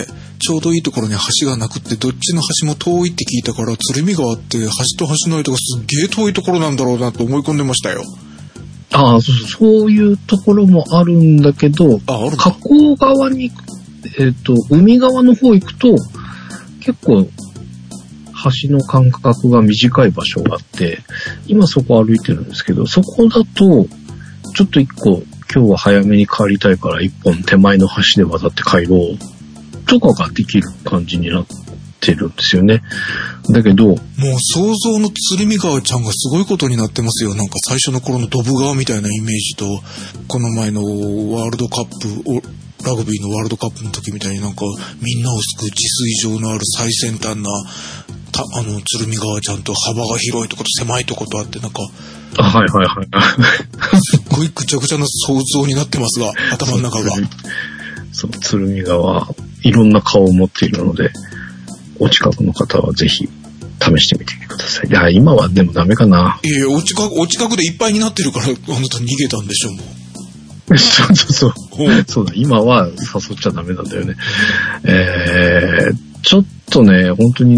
ちょうどいいところに橋がなくって、どっちの橋も遠いって聞いたから、鶴見川って橋と橋の間がすっげえ遠いところなんだろうなと思い込んでましたよ。 ああ、そうそう、そういうところもあるんだけど、 あ、ある河口側に、えっと、海側の方行くと、結構、橋の間隔が短い場所があって、今そこ歩いてるんですけど、そこだと、ちょっと一個、今日は早めに帰りたいから一本手前の橋で渡って帰ろうとかができる感じになってるんですよね。だけど、もう想像の鶴見川ちゃんがすごいことになってますよ。なんか最初の頃のドブ川みたいなイメージと、この前のワールドカップ、ラグビーのワールドカップの時みたいになんかみんなを救う治水場のある最先端なたあの鶴見川ちゃんと幅が広いとこと狭いとことあって、なんかあ、はいはいはいすっごいぐちゃぐちゃな想像になってますが、頭の中がそう、鶴見川いろんな顔を持っているので、お近くの方はぜひ試してみてください。いや、今はでもダメかな。 いやいや、お近くお近くでいっぱいになってるから、あなた逃げたんでしょうもう。 そうそうそう。そうだ、今は誘っちゃダメなんだよね。えー、ちょっとね、本当にね、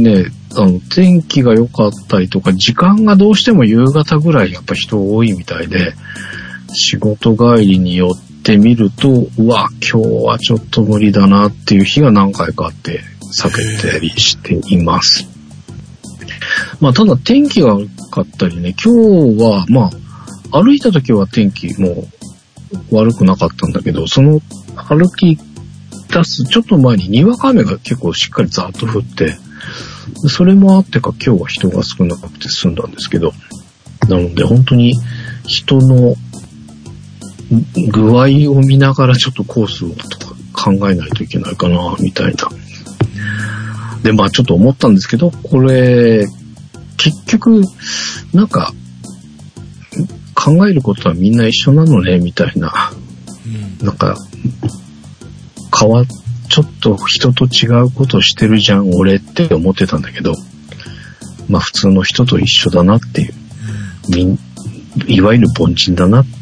あの、天気が良かったりとか、時間がどうしても夕方ぐらいやっぱ人多いみたいで、仕事帰りに寄ってみると、うわ、今日はちょっと無理だなっていう日が何回かあって避けたりしています。まあ、ただ天気が悪かったりね、今日は、まあ、歩いた時は天気も悪くなかったんだけど、その歩き出すちょっと前ににわか雨が結構しっかりザーッと降って、それもあってか今日は人が少なくて済んだんですけど、なので本当に人の具合を見ながらちょっとコースをとか考えないといけないかな、みたいな。で、まあちょっと思ったんですけど、これ、結局、なんか、考えることはみんな一緒なのね、みたいな。なんか、変わっちょっと人と違うことしてるじゃん、俺って思ってたんだけど、まあ普通の人と一緒だなっていう、みんいわゆる凡人だなって、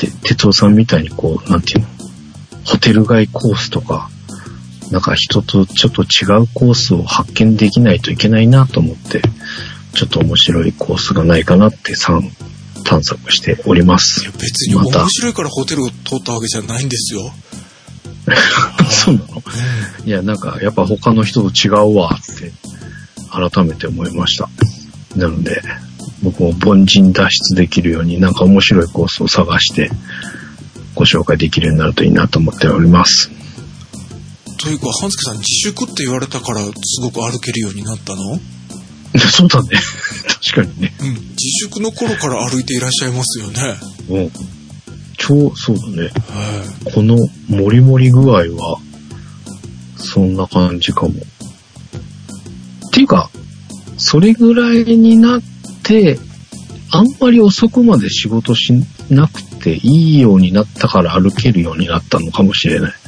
哲夫さんみたいにこう、なんていうの、ホテル街コースとか、なんか人とちょっと違うコースを発見できないといけないなと思って、ちょっと面白いコースがないかなって探索しております。 いや別に面白いからホテルを通ったわけじゃないんですよ。 そうなの、うん、いや、なんか、やっぱ他の人と違うわって、改めて思いました。なので、僕も凡人脱出できるように、なんか面白いコースを探して、ご紹介できるようになるといいなと思っております。 というか、半助さん、自粛って言われたから、すごく歩けるようになったの？ そうだね。確かにね。 うん。自粛の頃から歩いていらっしゃいますよね。 うん。超、そうだね。このモリモリ具合は、そんな感じかも。っていうか、それぐらいになって、あんまり遅くまで仕事しなくていいようになったから歩けるようになったのかもしれない。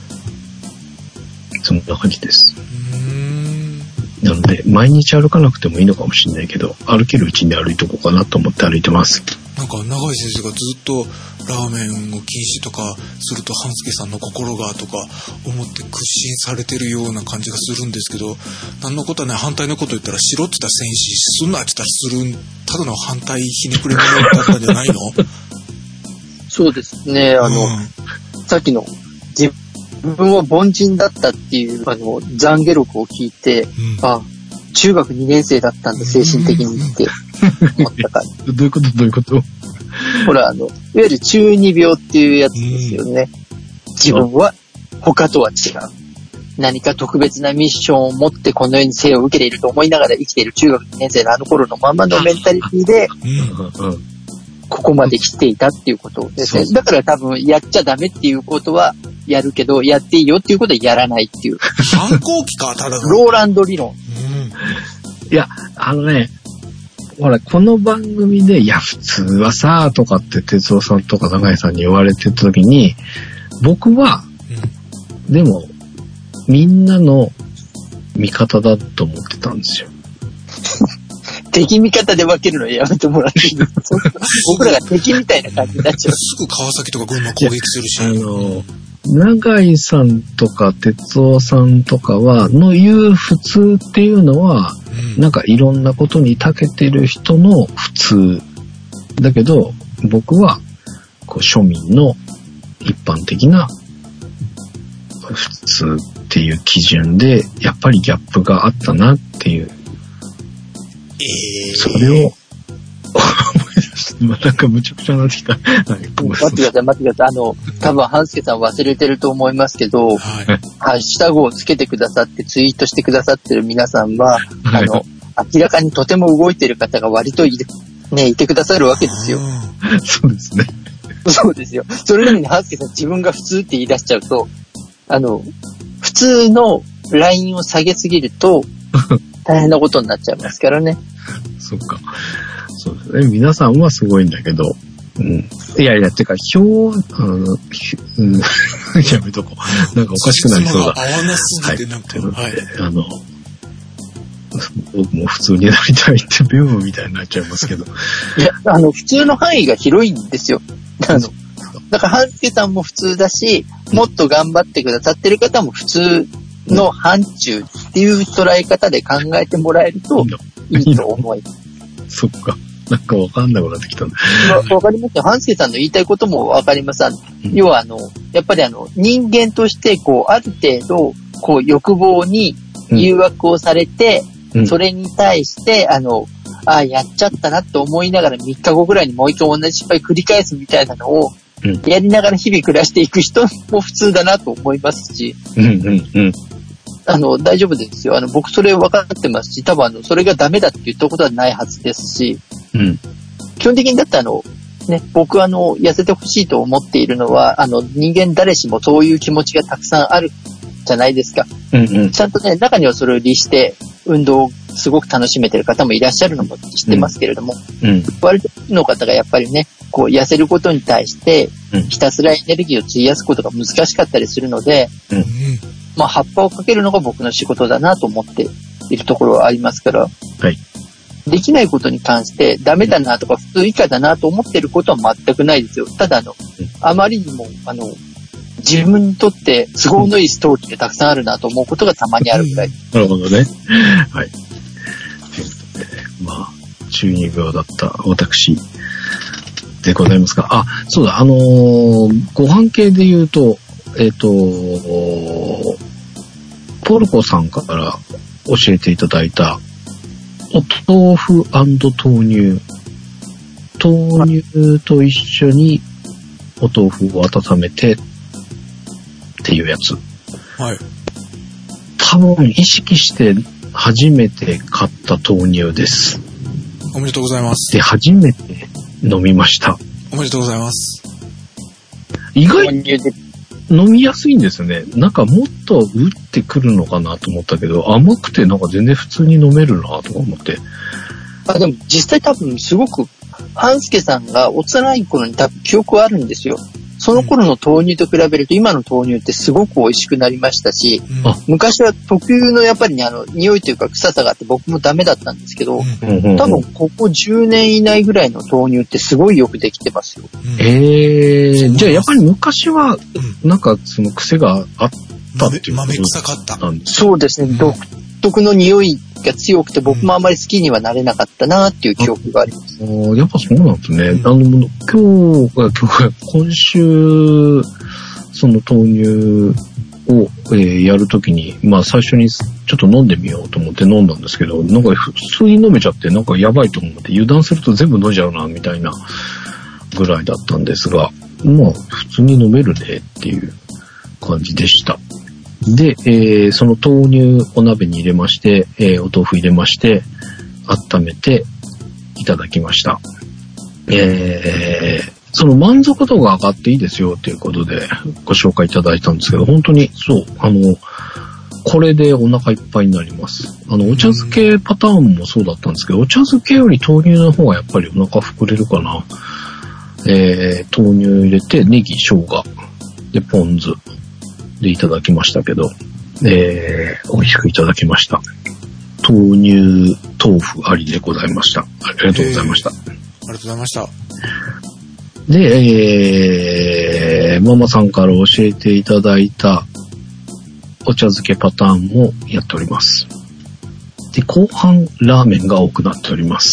そんな感じです。うーん。なので、毎日歩かなくてもいいのかもしれないけど、歩けるうちに歩いとこうかなと思って歩いてます。 なんか永井先生がずっとラーメンを禁止とかすると半助さんの心がとか思って屈伸されてるような感じがするんですけど、何のことはね、反対のこと言ったらしろって言ったらせんし、すんなって言ったらする、ただの反対ひねくれ者だったんじゃないの？ そうですね、あの、うん、さっきの自分は凡人だったっていうあの懺悔録を聞いて、うん、あ、中学にねん生だったんだ、精神的にって思ったから。 どういうことどういうことほら、あの、いわゆる中二病っていうやつですよね。自分は他とは違う。何か特別なミッションを持ってこの世に生を受けていると思いながら生きている中学にねん生のあの頃のままのメンタリティで、ここまで来ていたっていうことですね。だから多分やっちゃダメっていうことはやるけど、やっていいよっていうことはやらないっていう。 反抗期か、ただの。 ローランド理論。うん、 いや、あのね、ほら、この番組で、いや、普通はさ、とかって哲夫さんとか永井さんに言われてた時に、僕は、うん、でも、みんなの味方だと思ってたんですよ。 敵味方で分けるのやめてもらっていいですか？僕らが敵みたいな感じになっちゃう。 すぐ川崎とか群馬攻撃するし。 あの、永井さんとか哲夫さんとかは、の言う普通っていうのは、うん、なんかいろんなことに長けてる人の普通。だけど、僕は、こう、庶民の一般的な普通っていう基準で、やっぱりギャップがあったなっていう。えー、それを思い出して、まあ、なんかむちゃくちゃなってきた。待ってください、待ってください。あの、多分、半助さん忘れてると思いますけど、はい、ハッシュタグをつけてくださってツイートしてくださってる皆さんは、はい、あの、明らかにとても動いてる方が割といる、ね、いてくださるわけですよ。 そうですね。 そうですよ。それなのに、半助さん自分が普通って言い出しちゃうと、あの、普通のラインを下げすぎると、大変なことになっちゃいますからね。 そっか。そうですね。皆さんはすごいんだけど、うん。いやいや、てか、表、あの、うん、やめとこう。なんかおかしくなりそうだ。 合わなすぎてなんか、 はい。あの、僕も普通になりたいってビュームみたいになっちゃいますけど。 いや、あの、普通の範囲が広いんですよ。あの、だから、半助さんも普通だし、もっと頑張ってくださってる方も普通の範疇っていう捉え方で考えてもらえるといいと思います。 そっか。なんかわかんなくなってきたんだ。 わかりますよ。半助さんの言いたいこともわかります。うん、要はあの、やっぱりあの、人間としてこう、ある程度、こう、欲望に誘惑をされて、うん、それに対して、あの、ああ、やっちゃったなと思いながらみっかごぐらいにもう一回同じ失敗繰り返すみたいなのを、やりながら日々暮らしていく人も普通だなと思いますし、 うんうんうん、 あの、大丈夫ですよ。あの、僕それ分かってますし、多分あの、それがダメだって言ったことはないはずですし、 うん、 基本的にだってあの、ね、僕はあの、痩せてほしいと思っているのは、あの、人間誰しもそういう気持ちがたくさんあるじゃないですか。 うんうん、 ちゃんとね、中にはそれを律して、運動をすごく楽しめてる方もいらっしゃるのも知ってますけれども、 うんうん、 割との方がやっぱりね、こう痩せることに対して、ひたすらエネルギーを費やすことが難しかったりするので、 うん、 まあ、葉っぱをかけるのが僕の仕事だなと思っているところはありますから、 はい、 できないことに関してダメだなとか普通以下だなと思ってることは全くないですよ。ただあの、あまりにも、あの、自分にとって都合のいいストーリーがたくさんあるなと思うことがたまにあるぐらい。 なるほどね。はい。まあ、中二病だった私でございますが、あ、そうだ、あのー、ご飯系で言うと、えっと、ポルコさんから教えていただいた、お豆腐&豆乳。豆乳と一緒にお豆腐を温めてっていうやつ。 はい。 多分意識して初めて買った豆乳です。 おめでとうございます。 で、初めて飲みました。 おめでとうございます。 意外に飲みやすいんですね。なんかもっと打ってくるのかなと思ったけど、甘くてなんか全然普通に飲めるなとか思って。 あ、でも実際多分すごく、半助さんが幼い頃に多分記憶はあるんですよ。その頃の豆乳と比べると今の豆乳ってすごく美味しくなりましたし、うん、昔は特有のやっぱりね、あの、匂いというか臭さがあって僕もダメだったんですけど、うん、多分ここじゅうねん以内ぐらいの豆乳ってすごいよくできてますよ。 うん、えー、じゃあやっぱり昔は、なんかその癖があったっていうこと豆臭かった。 そうですね、うん、独特の匂いが強くて僕もあまり好きにはなれなかったなっていう記憶があります。 ああ、やっぱそうなんですね。うん、あの、今日が、今日が、今週、その豆乳を、えー、やるときに、まあ最初にちょっと飲んでみようと思って飲んだんですけど、なんか普通に飲めちゃって、なんかやばいと思って油断すると全部飲んじゃうな、みたいなぐらいだったんですが、まあ普通に飲めるねっていう感じでした。で、えー、その豆乳お鍋に入れまして、えー、お豆腐入れまして、温めていただきました。えー、その満足度が上がっていいですよということでご紹介いただいたんですけど、本当にそう、あの、これでお腹いっぱいになります。あの、お茶漬けパターンもそうだったんですけど、お茶漬けより豆乳の方がやっぱりお腹膨れるかな。えー、豆乳入れて、ネギ、生姜、で、ポン酢。でいただきましたけど、えー、美味しくいただきました。豆乳豆腐ありでございました。ありがとうございました。ありがとうございました。 で、えー、ママさんから教えていただいたお茶漬けパターンもやっております。で、後半ラーメンが多くなっております。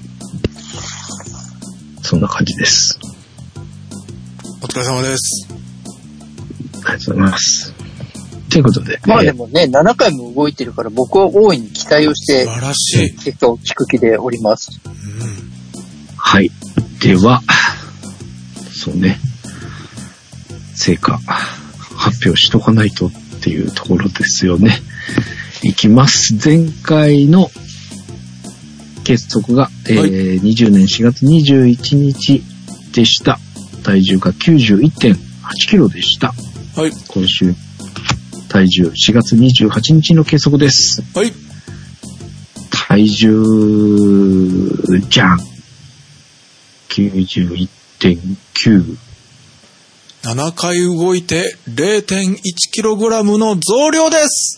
そんな感じです。 お疲れ様です。 ありがとうございます。ということで。 まあでもね、えー、ななかいも動いてるから僕は大いに期待をして、 素晴らしい。 結果を聞く気でおります。うん、 はい。では、そうね、成果発表しとかないとっていうところですよね。いきます。前回の結束が、はい、えー、にじゅうねんしがつにじゅういちにちでした。体重が きゅうじゅういってんはちキロでした。 はい。 今週、体重しがつにじゅうはちにちの計測です。 はい。 体重、じゃん。きゅうじゅういってんきゅう。 ななかい動いて れいてんいちキログラム の増量です。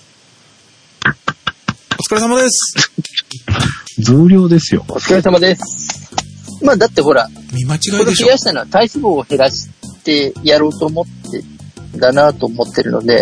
お疲れ様です。 増量ですよ。 お疲れ様です。まあだってほら、 見間違いでしょ。これ増やしたのは体脂肪を減らしてやろうと思ってだなと思ってるので、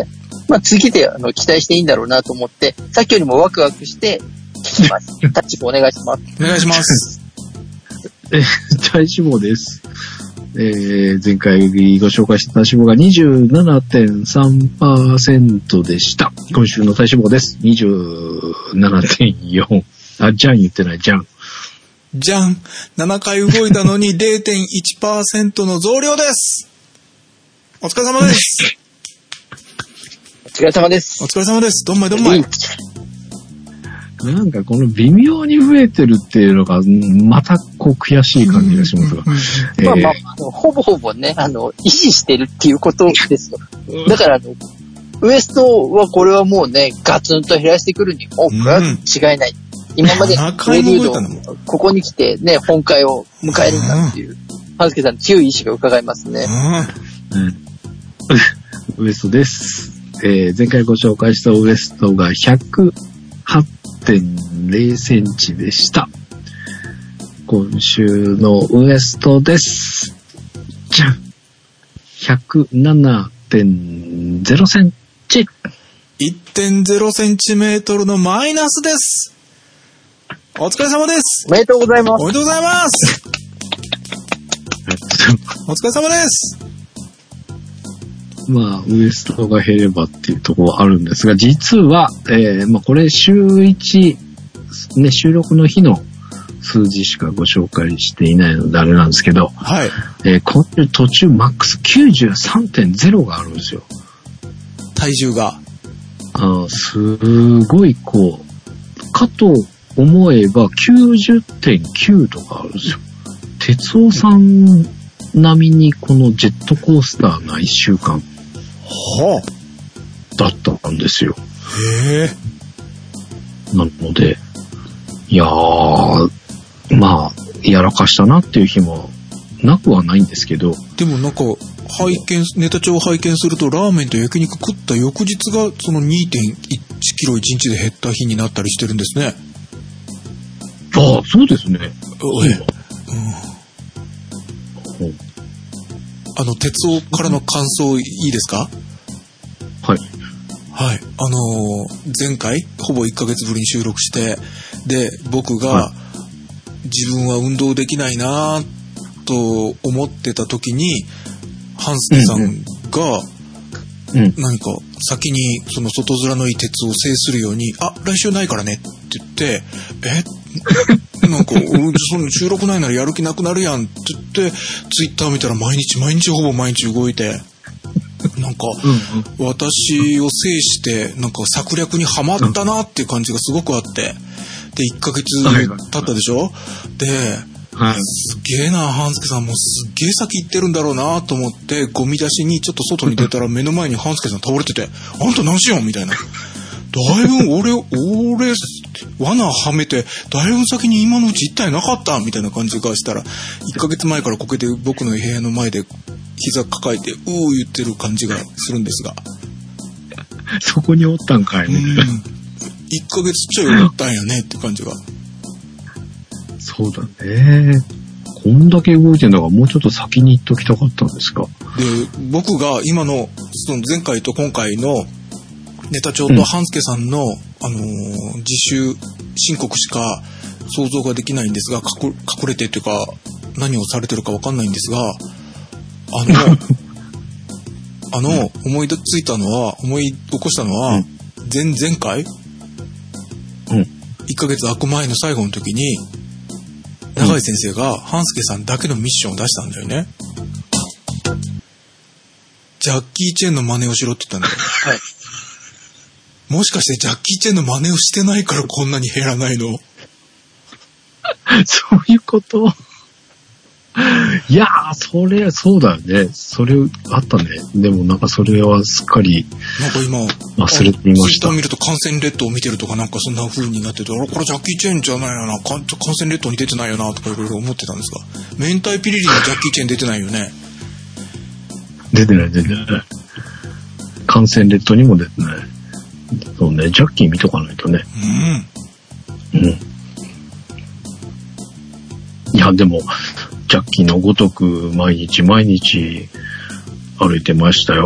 まあ次であの期待していいんだろうなと思って、さっきよりもワクワクして聞きます。タッチもお願いします。 お願いします。 え、体脂肪です。えー、前回ご紹介した体脂肪が にじゅうななてんさんパーセント でした。今週の体脂肪です。にじゅうななてんよん。あ、じゃん言ってない、じゃん。 じゃん。ななかい動いたのに れいてんいちパーセント の増量です。お疲れ様です。 お疲れ様です。 お疲れ様です。どんまいどんまい。 なんかこの微妙に増えてるっていうのが、またこう悔しい感じがしますが。 えー、まあまあ、あの、ほぼほぼね、あの、維持してるっていうことですよ。だからあの、ウエストはこれはもうね、ガツンと減らしてくるにも、これは違いない。今までレビューのここに来てね、本会を迎えるんだっていう、半助さんの強い意志が伺えますね。 うん、ウエストです。えー、前回ご紹介したウエストが ひゃくはちてんゼロ センチでした。今週のウエストです。じゃん ひゃくななてんゼロ センチ。 いってんゼロ センチメートルのマイナスです。お疲れ様です。 おめでとうございます。 おめでとうございます。お疲れ様です。 まあ、ウエストが減ればっていうところはあるんですが、実は、えー、まあこれ週いち、ね、収録の日の数字しかご紹介していないのであれなんですけど、 はい。 えー、今週途中マックス きゅうじゅうさんてんゼロ があるんですよ。 体重が。 あすごいこう、かと思えば きゅうじゅってんきゅう とかあるんですよ。哲夫さん並みにこのジェットコースターないっしゅうかん。 はあ、だったんですよ。 へえ。なので、いやー、まあ、やらかしたなっていう日もなくはないんですけど。 でもなんか、拝見、ネタ帳を拝見すると、ラーメンと焼肉食った翌日がその にてんいちキロいちにちで減った日になったりしてるんですね。 ああ、そうですね。 うん、あの、鉄夫からの感想いいですか？ はい。 はい。あのー、前回、ほぼいっかげつぶりに収録して、で、僕が、はい、自分は運動できないなと思ってた時に、ハンスケさんが、うんうん、何か先にその外面のいい鉄を制するように、あ、来週ないからねって言って、えなんか、その収録ないならやる気なくなるやんって言って、ツイッター見たら毎日毎日ほぼ毎日動いて、なんか、うんうん、私を制して、なんか策略にはまったなっていう感じがすごくあって、で、いっかげつ経ったでしょ？で、はい、すげえな、半助さんもすっげえ先行ってるんだろうなと思って、ゴミ出しにちょっと外に出たら目の前に半助さん倒れてて、あんた何しよんみたいな。だいぶ俺、俺、罠はめて、だいぶ先に今のうち一体なかったみたいな感じがしたら、いっかげつまえからこけて僕の部屋の前で膝抱えて、うー言ってる感じがするんですが。 そこにおったんかいね。うん。いっかげつちょいおったんやねって感じが。 そうだね。こんだけ動いてんだからもうちょっと先に行っときたかったんですか。で、 僕が今の、その前回と今回のネタ帳と半助さんの、うん、あのー、自主申告しか想像ができないんですが、隠れてっていうか、何をされてるかわかんないんですが、あの、あの、思いついたのは、思い起こしたのは、うん、前、前回、うん、いっかげつ空く前の最後の時に、永井先生が半助さんだけのミッションを出したんだよね。ジャッキー・チェンの真似をしろって言ったんだよ。はい。もしかしてジャッキー・チェンの真似をしてないからこんなに減らないの？ そういうこと？いやー、それ、そうだよね。それ、あったね。でもなんかそれはすっかり、 なんか今、 忘れていました。 ツイッター見ると感染列島を見てるとかなんかそんな風になってて、あれこれジャッキー・チェンじゃないよな、感染列島に出てないよなとかいろいろ思ってたんですが、明太ピリリのジャッキー・チェン出てないよね。 出てない出てない。感染列島にも出てない。そうね、ジャッキー見とかないとね。うん。うん。いや、でも、ジャッキーのごとく毎日毎日歩いてましたよ。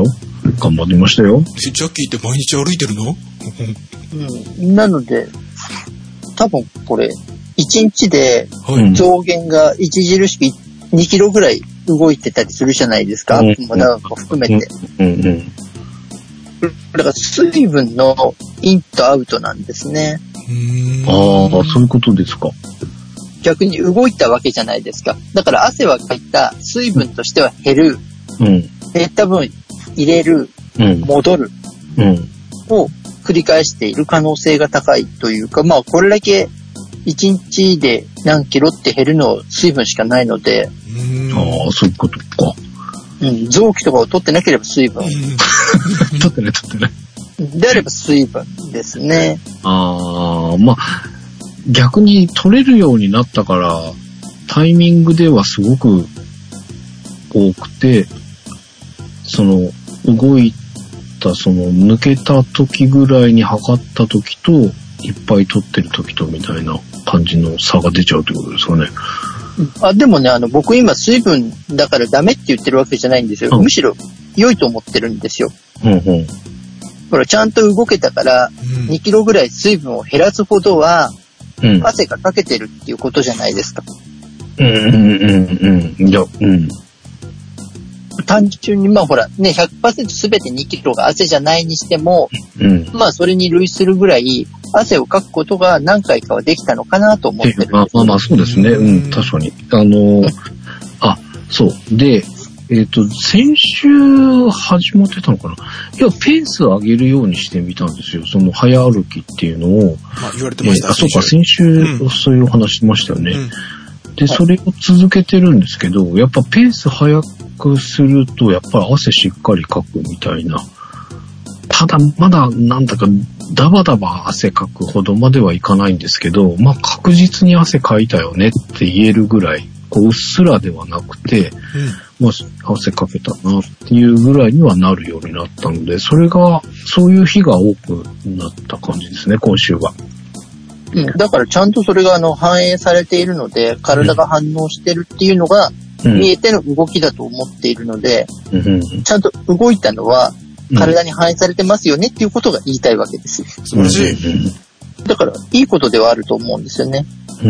頑張りましたよ。 ジャッキーって毎日歩いてるの？ うん。なので、多分これ、いちにちで上限が著しくにキロぐらい動いてたりするじゃないですか。アップもダウンも含めて。うんうん。だから水分のインとアウトなんですね。 うーん。ああ、そういうことですか。 逆に動いたわけじゃないですか。だから汗はかいた、水分としては減る。うん。減った分入れる。うん。戻る。うん。を繰り返している可能性が高いというか、まあこれだけいちにちで何キロって減るの水分しかないので。 ああ、そういうことか。 うん。臓器とかを取ってなければ水分。 取ってない取ってない。 であれば水分ですね。 ああ、まあ、逆に取れるようになったから、タイミングではすごく多くて、その、動いた、その、抜けた時ぐらいに測った時と、いっぱい取ってる時とみたいな感じの差が出ちゃうってことですかね。 あ、でもね、あの、僕今水分だからダメって言ってるわけじゃないんですよ。うん、むしろ良いと思ってるんですよ。うんうん。ほら、ちゃんと動けたからにキロぐらい水分を減らすほどは、うん、汗がかけてるっていうことじゃないですか。 うんうんうんうん。いや、うん。 単純にまあほらね、ひゃくパーセント 全てにキロが汗じゃないにしても、うん、まあそれに類するぐらい汗をかくことが何回かはできたのかなと思ってるんです。 まあまあまあそうですね。うん、確かに。あの、あ、そう。で、えっと、先週始まってたのかな。いや、ペースを上げるようにしてみたんですよ。その早歩きっていうのを。 まあ言われてました。 えー、あ、そうか、先週、うん、そういうお話しましたよね。うん、で、それを続けてるんですけど、やっぱペース早くすると、やっぱり汗しっかりかくみたいな。ただ、まだなんだか、ダバダバ汗かくほどまではいかないんですけど、まあ確実に汗かいたよねって言えるぐらい、こう、うっすらではなくて、うん、まあ、汗かけたなっていうぐらいにはなるようになったので、それが、そういう日が多くなった感じですね、今週は。 うん、だからちゃんとそれがあの反映されているので、体が反応してるっていうのが見えての動きだと思っているので、うん、ちゃんと動いたのは体に反映されてますよねっていうことが言いたいわけです。 素晴らしい。 だからいいことではあると思うんですよね。うん、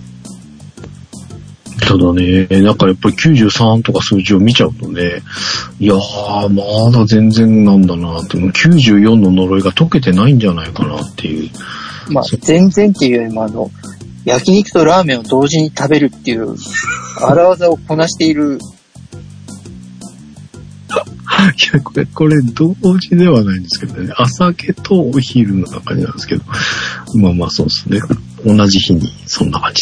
ただね、なんかやっぱりきゅうじゅうさんとか数字を見ちゃうとね、いやー、まだ全然なんだなって、きゅうじゅうよんの呪いが解けてないんじゃないかなっていう。 まあ、全然っていうよりもあの、焼肉とラーメンを同時に食べるっていう、荒技をこなしている。 いや、これ、これ、同時ではないんですけどね。朝系とお昼の中になんですけど。まあまあそうですね。同じ日に、そんな感じ。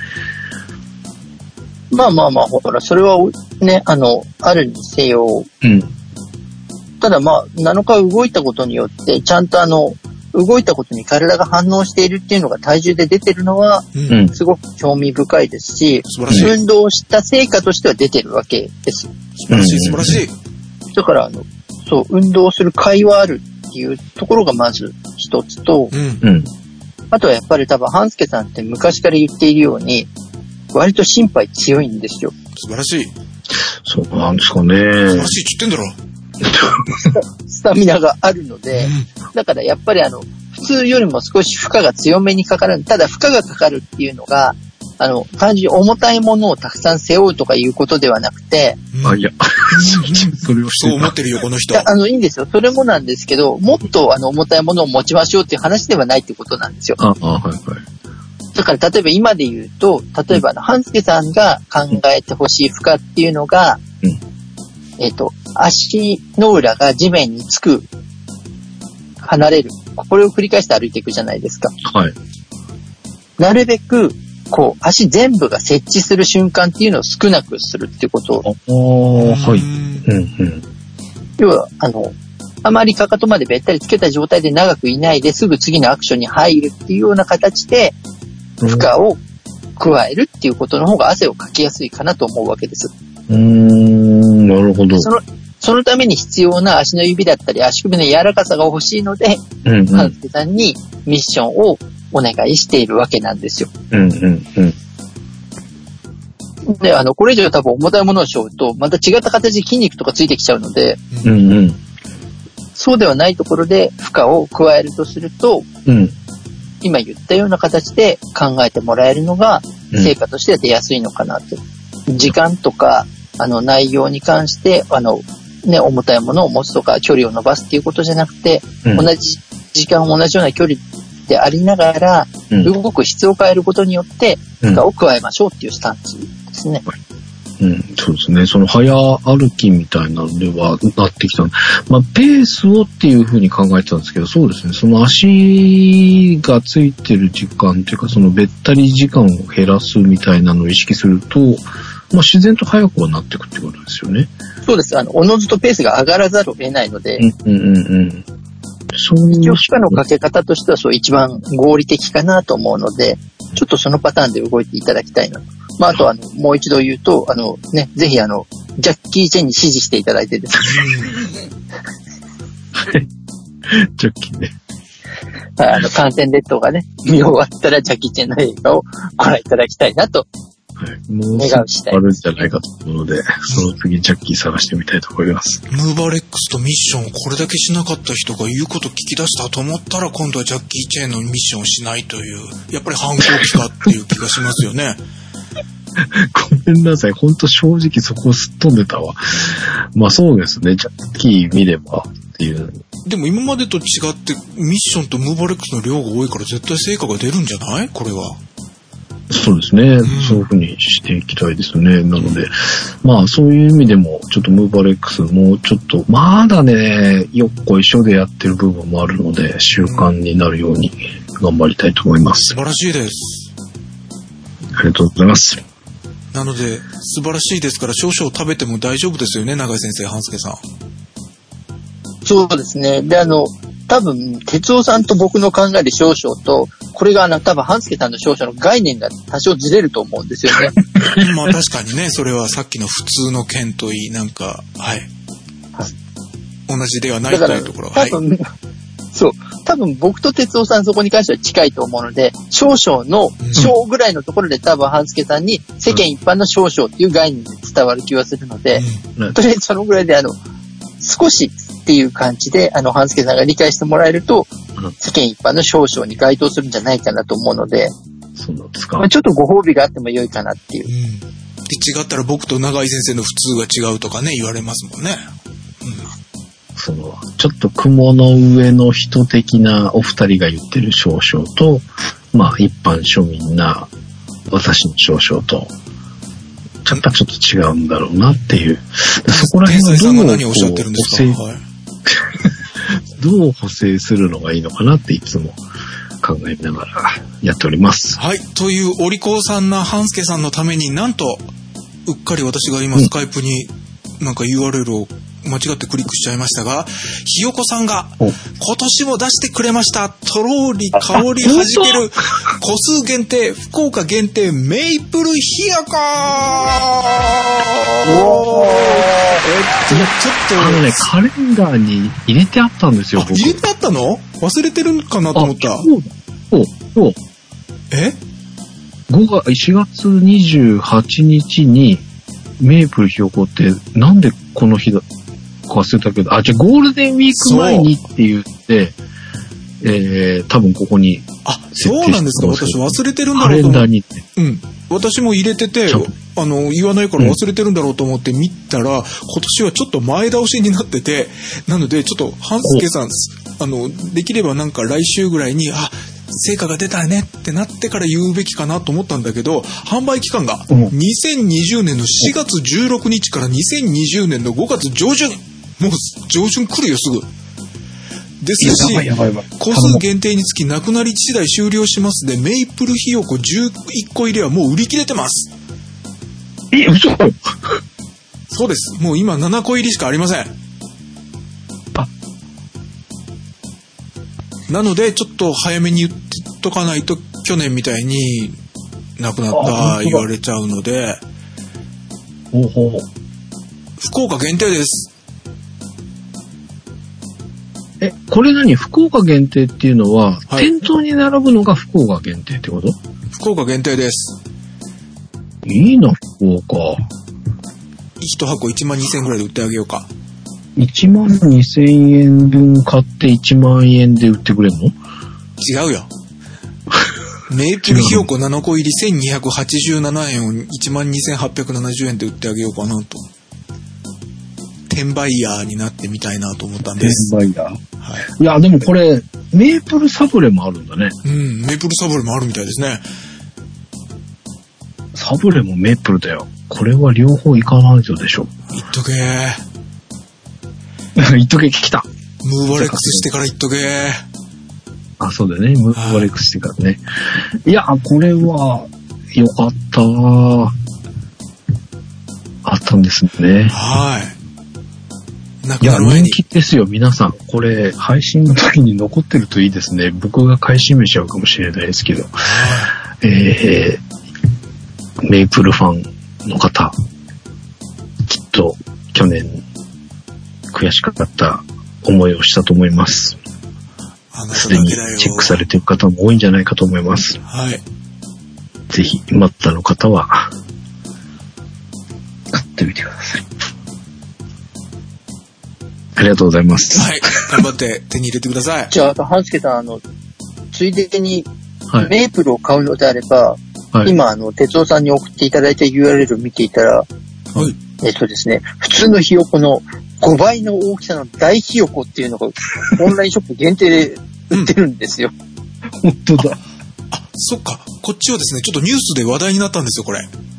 まあまあまあ、ほら、それはね、あの、あるにせよ。うん。ただまあ、なのか動いたことによって、ちゃんとあの、動いたことに体が反応しているっていうのが体重で出てるのは、うん、すごく興味深いですし、素晴らしい。運動した成果としては出てるわけです。 素晴らしい、素晴らしい。 だから、あの、そう、運動する甲斐はあるっていうところがまず一つと、うん、あとはやっぱり多分、半助さんって昔から言っているように、割と心肺強いんですよ。 素晴らしい。 そうなんですかね。素晴らしいって言ってんだろ。 スタミナがあるので、うん、だからやっぱりあの、普通よりも少し負荷が強めにかかる。ただ負荷がかかるっていうのが、あの、単純に重たいものをたくさん背負うとかいうことではなくて、 うん、あ、いや、 それをそう思ってるよ、この人。 あの、いいんですよ。それもなんですけど、もっとあの、重たいものを持ちましょうっていう話ではないってことなんですよ。 ああ、はいはい。 だから例えば今で言うと、例えばあの、半助さんが考えてほしい負荷っていうのが、うん、えっと、足の裏が地面につく、離れる。これを繰り返して歩いていくじゃないですか。はい。なるべく、こう、足全部が接地する瞬間っていうのを少なくするっていうことを。 ああ、はい。うんうん。 要は、あの、あまりかかとまでべったりつけた状態で長くいないですぐ次のアクションに入るっていうような形で、負荷を加えるっていうことの方が汗をかきやすいかなと思うわけです。 うーん、なるほど。 その、そのために必要な足の指だったり足首の柔らかさが欲しいので、うんうん、半助さんにミッションをお願いしているわけなんですよ。うんうんうん、 で、あの、これ以上多分重たいものを背負うと、また違った形で筋肉とかついてきちゃうので、 うんうん、 そうではないところで負荷を加えるとすると、うん、今言ったような形で考えてもらえるのが、成果としては出やすいのかなと。うん、時間とか、あの、内容に関して、あの、ね、重たいものを持つとか、距離を伸ばすっていうことじゃなくて、うん、同じ時間、同じような距離でありながら、うん、動く質を変えることによって、負荷を加えましょうっていうスタンスですね。 うん、そうですね。その早歩きみたいなのではなってきた。まあ、ペースをっていうふうに考えてたんですけど、そうですね。その足がついてる時間というか、そのべったり時間を減らすみたいなのを意識すると、まあ、自然と速くはなっていくってことですよね。 そうです。あの、おのずとペースが上がらざるを得ないので、 うんうんうん。そういう。 一応負荷のかけ方としてはそう一番合理的かなと思うので、ちょっとそのパターンで動いていただきたいなと。まあ、あとあの、もう一度言うと、あの、ね、ぜひあの、ジャッキー・チェンに指示していただいてですね。 はい。ジャッキーね。 あの、感染列島がね、見終わったらジャッキー・チェンの映画をご覧いただきたいなと。 はい。もう願うしたい。あるんじゃないかと思うので、その次ジャッキー探してみたいと思います。 ムーバーレックスとミッションをこれだけしなかった人が言うこと聞き出したと思ったら、今度はジャッキー・チェンのミッションをしないという、やっぱり反抗期かっていう気がしますよね。 ごめんなさい。ほんと正直そこをすっ飛んでたわ。まあそうですね。ジャッキー見ればっていう。 でも今までと違ってミッションとムーバーレックスの量が多いから絶対成果が出るんじゃない？これは。 そうですね、うん。そういう風にしていきたいですね。なので、まあそういう意味でも、ちょっとムーバーレックスもうちょっと、まだね、よっこいしょでやってる部分もあるので、習慣になるように頑張りたいと思います。 素晴らしいです。 ありがとうございます。 なので、素晴らしいですから少々食べても大丈夫ですよね、永井先生、半助さん。 そうですね。で、あの、多分、哲夫さんと僕の考える少々と、これがあの、多分、半助さんの少々の概念が多少ずれると思うんですよね。 まあ確かにね、それはさっきの普通の件といい、なんか、はい。はい、同じではないというところは。 多分、はい、そう。多分、僕と哲夫さんそこに関しては近いと思うので、少々の小ぐらいのところで多分、半助さんに世間一般の少々っていう概念で伝わる気がするので、うん、とりあえずそのぐらいであの、少しっていう感じで、あの、半助さんが理解してもらえると、うん、世間一般の少々に該当するんじゃないかなと思うので、 そうなんですか。 まあ、ちょっとご褒美があっても良いかなっていう。うん、で違ったら僕と永井先生の普通が違うとかね、言われますもんね。 うん、そのちょっと雲の上の人的なお二人が言ってる少々と、まあ一般庶民な私の少々と、やっぱちょっと違うんだろうなっていう。そこら辺はどう何をおっしゃってるんですか？はい、 どう補正するのがいいのかなっていつも考えながらやっております。 はい。というお利口さんな半助さんのために、なんとうっかり私が今スカイプになんか ユーアールエル を間違ってクリックしちゃいましたが、ひよこさんが今年も出してくれました。とろり香りはじける個数限定福岡限定メイプルひよこ。おー、えっとちょっとあのね、カレンダーに入れてあったんですよ。 あ、入れてあったの？忘れてるかなと思った。 そうそうそう。 え？ ごがつしがつにじゅうはちにちにメイプルひよこってなんでこの日だ忘れたけど、あ、じゃあゴールデンウィーク前にって言って、えー、多分ここに。 あ、そうなんですか。私忘れてるんだろうと思って。カレンダーにって。 うん。私も入れてて、あの、言わないから忘れてるんだろうと思って見たら、うん、今年はちょっと前倒しになってて、なのでちょっと半助さん、あの、できればなんか来週ぐらいに、あ、成果が出たねってなってから言うべきかなと思ったんだけど、販売期間がにせんにじゅうねんのしがつじゅうろくにちからにせんにじゅうねんのごがつじょうじゅん、もう上旬来るよすぐですし、個数限定につきなくなり次第終了しますで、メイプルひよこじゅういっこ入りはもう売り切れてます。 え、嘘？ そうです。もう今ななこ入りしかありません。 あ、 なのでちょっと早めに言っとかないと去年みたいになくなった言われちゃうので、 ほうほう、 福岡限定です。 え、これ何？福岡限定っていうのは、はい、店頭に並ぶのが福岡限定ってこと？ 福岡限定です。 えいいな、福岡。 一箱いちまんにせんえんぐらいで売ってあげようか。 いちまんにせんえんぶん買っていちまんえんで売ってくれんの？ 違うよ。メープルひよこななこ入りせんにひゃくはちじゅうななえんをいちまんにせんはっぴゃくななじゅうえんで売ってあげようかなと。転売ヤーになってみたいなと思ったんです。 転売ヤー？ はい。 いや、でもこれ、メープルサブレもあるんだね。 うん、メープルサブレもあるみたいですね。 サブレもメープルだよ。これは両方いかないとでしょ。 言っとけー。 言っとけ、来た。 ムーバレックスしてから言っとけー。 あ、そうだよね。ムーバレックスしてからね。いや、これは、よかったー。あったんですね。 はい。 いや、人気ですよ、皆さん。これ、配信の時に残ってるといいですね。僕が買い占めちゃうかもしれないですけど。えー、メイプルファンの方、きっと去年悔しかった思いをしたと思います。すでにチェックされている方も多いんじゃないかと思います。 はい。 ぜひ、待ったの方は、買ってみてください。ありがとうございます。 はい。頑張って手に入れてください。 じゃあ、あと、半助さん、あの、ついでに、 はい、 メープルを買うのであれば、はい、今、あの、哲夫さんに送っていただいた ユーアールエル を見ていたら、はい、えっとですね、普通のひよこのごばいの大きさの大ひよこっていうのが、オンラインショップ限定で売ってるんですよ。 うん、本当だ。 あ、あ、そっか。こっちはですね、ちょっとニュースで話題になったんですよ、これ。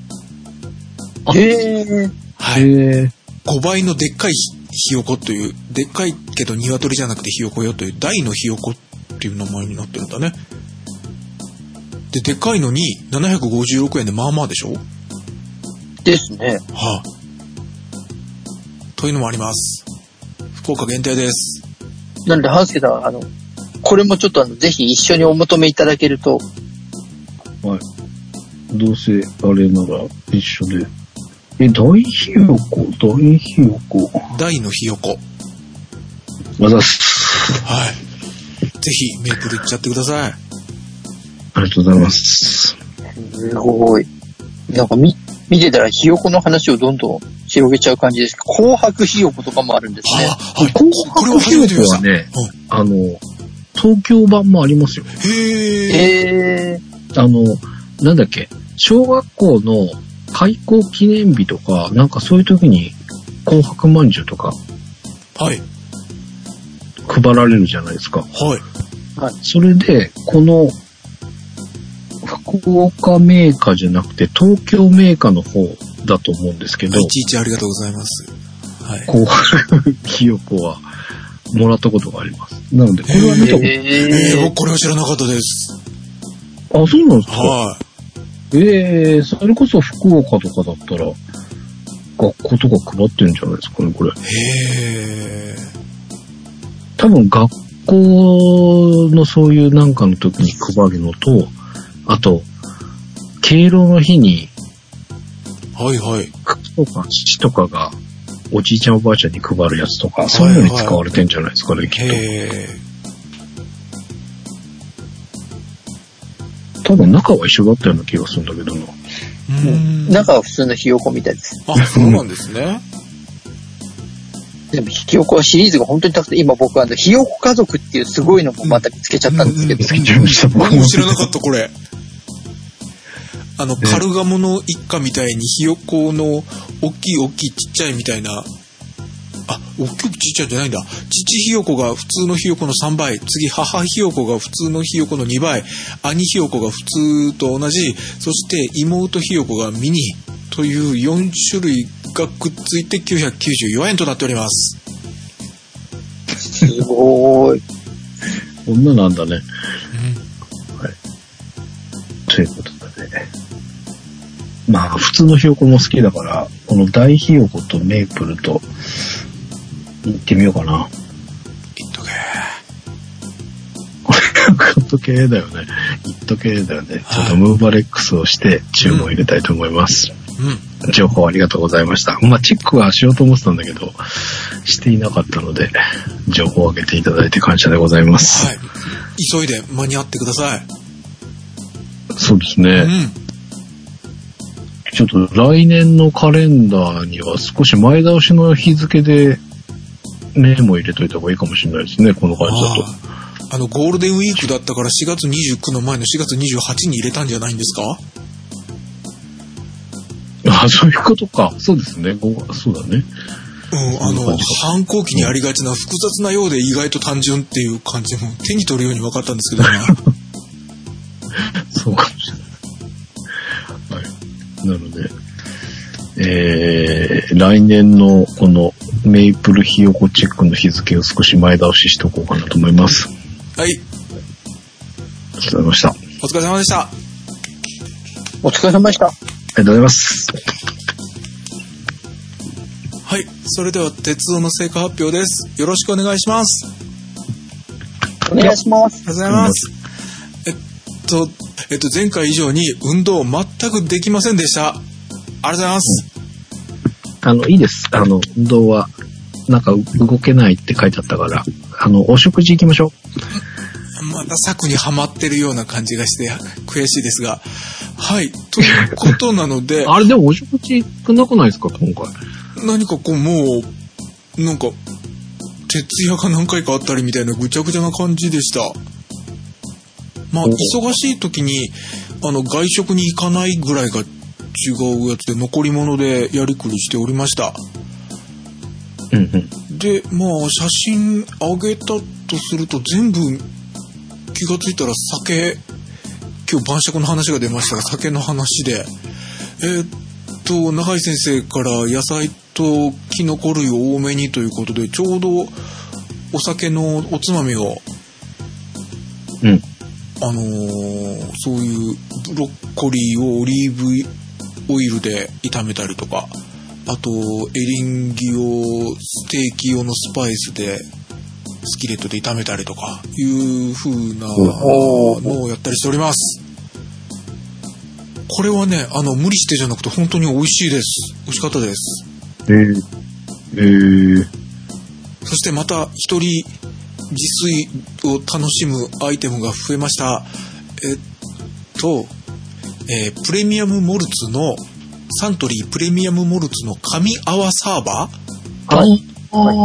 へー。 はい。へー。ごばいのでっかいひよこという、でっかいけど鶏じゃなくてひよこよという大のひよこっていう名前になってるんだね。で、でっかいのにななひゃくごじゅうろくえんでまあまあでしょ？ ですね。 はあ。というのもあります。福岡限定です。 なので、半助さん、あの、これもちょっとあの、ぜひ一緒にお求めいただけると。 はい。どうせあれなら一緒で。え、大ひよこ、大ひよこ。 大のひよこ。 まだす。 はい。ぜひメープルいっちゃってください。 ありがとうございます。 すごい。なんか見、見てたらひよこの話をどんどん広げちゃう感じですけど、紅白ひよことかもあるんですね。 あ、はい。紅白ひよこはね、 うん、あの、東京版もありますよ。 へー。 へー。あの、なんだっけ、小学校の開校記念日とか、なんかそういう時に紅白まんじゅうとか、 はい。 配られるじゃないですか。 はい。 はい。 それで、この、福岡メーカーじゃなくて東京メーカーの方だと思うんですけど。 いちいちありがとうございます。はい。 紅白ひよこはもらったことがあります。なので、これは見たことない。 えー、僕これは知らなかったです。 あ、そうなんですか？ はい。 ええー、それこそ福岡とかだったら、学校とか配ってるんじゃないですかね、これ。 へー。 多分学校のそういうなんかの時に配るのと、あと、敬老の日に、 はいはい。 とか父とかがおじいちゃんおばあちゃんに配るやつとか、そういうのに使われてんじゃないですかね、きっと。 へー。多分中は一緒だったような気がするんだけどな。 うん。中は普通のひよこみたいです。 あ、そうなんですね。 でもひよこはシリーズが本当にたくさん、今僕はあのひよこ家族っていうすごいのもまた見つけちゃったんですけど。見つけちゃいました。 僕も知らなかったこれ。あの、カルガモの一家みたいにひよこの大きい大きいちっちゃいみたいな、あ、大きくちっちゃいじゃないんだ。父ひよこが普通のひよこのさんばい、次母ひよこが普通のひよこのにばい、兄ひよこが普通と同じ、そして妹ひよこがミニというよん種類がくっついてきゅうひゃくきゅうじゅうよえんとなっております。 すごーい。 こんななんだね。 うん、 はい。ということでね。まあ普通のひよこも好きだから、この大ひよことメープルと行ってみようかな。 言っとけー。言っとけーだよね。言っとけーだよね。ちょっとムーバレックスをして注文入れたいと思います。うん。情報ありがとうございました。まあチェックはしようと思ってたんだけど、していなかったので、情報をあげていただいて感謝でございます。 はい。急いで間に合ってください。 そうですね。 うん。 ちょっと来年のカレンダーには少し前倒しの日付でメモ入れといた方がいいかもしれないですね、この感じだと。 あ, あの、ゴールデンウィークだったからしがつにじゅうくの前のしがつにじゅうはちに入れたんじゃないんですか？ あ、そういうことか。そうですね。そうだね。 うん、あの、反抗期にありがちな複雑なようで意外と単純っていう感じも手に取るように分かったんですけどね。 そうかもしれない。はい。なので、えー、来年のこのメイプルヒヨコチェックの日付を少し前倒ししておこうかなと思います。 はい。 お疲れ様でした。 お疲れ様でした。 お疲れ様でした。ありがとうございます。 はい。それでは、鉄道の成果発表です。よろしくお願いします。 お願いします。 ありがとうございます。えっと、えっと、前回以上に運動全くできませんでした。ありがとうございます。 あの、いいです。あの、運動は、なんか動けないって書いてあったから、あの、お食事行きましょう。また策にはまってるような感じがして悔しいですが。はい。ということなので。 あれでもお食事少なくないですか、今回。 何かこうもうなんか徹夜が何回かあったりみたいなぐちゃぐちゃな感じでした。まあ忙しい時にあの外食に行かないぐらいが違うやつで残り物でやりくりしておりました。 うんうん、 でまあ写真あげたとすると全部気がついたら酒、今日晩酌の話が出ましたが酒の話でえー、っと永井先生から野菜とキノコ類を多めにということでちょうどお酒のおつまみを、 うん、 あのー、そういうブロッコリーをオリーブオイルで炒めたりとか、あとエリンギをステーキ用のスパイスでスキレットで炒めたりとかいう風なのをやったりしております。これはね、あの無理してじゃなくて本当に美味しいです。美味しかったです。 えー、えー、 そしてまた一人自炊を楽しむアイテムが増えました。えっと、えー、プレミアムモルツのサントリープレミアムモルツの神泡サーバー。 はい。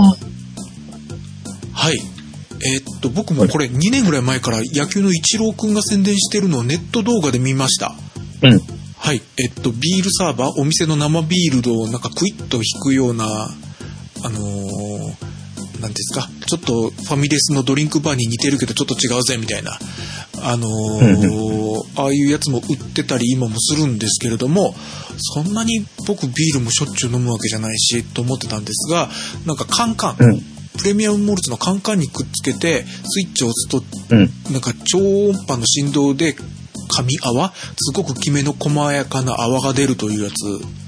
はい。えー、っと僕もこれにねんぐらい前から野球のイチローくんが宣伝してるのをネット動画で見ました。 うん。 はい。えっとビールサーバー、お店の生ビールをなんかクイッと引くようなあのー。なんですか、ちょっとファミレスのドリンクバーに似てるけどちょっと違うぜみたいな、あのー、ああいうやつも売ってたり今もするんですけれども、そんなに僕ビールもしょっちゅう飲むわけじゃないしと思ってたんですが、なんかカンカン、うん、プレミアムモルツのカンカンにくっつけてスイッチを押すと、うん、なんか超音波の振動で神泡、すごくきめの細やかな泡が出るというやつ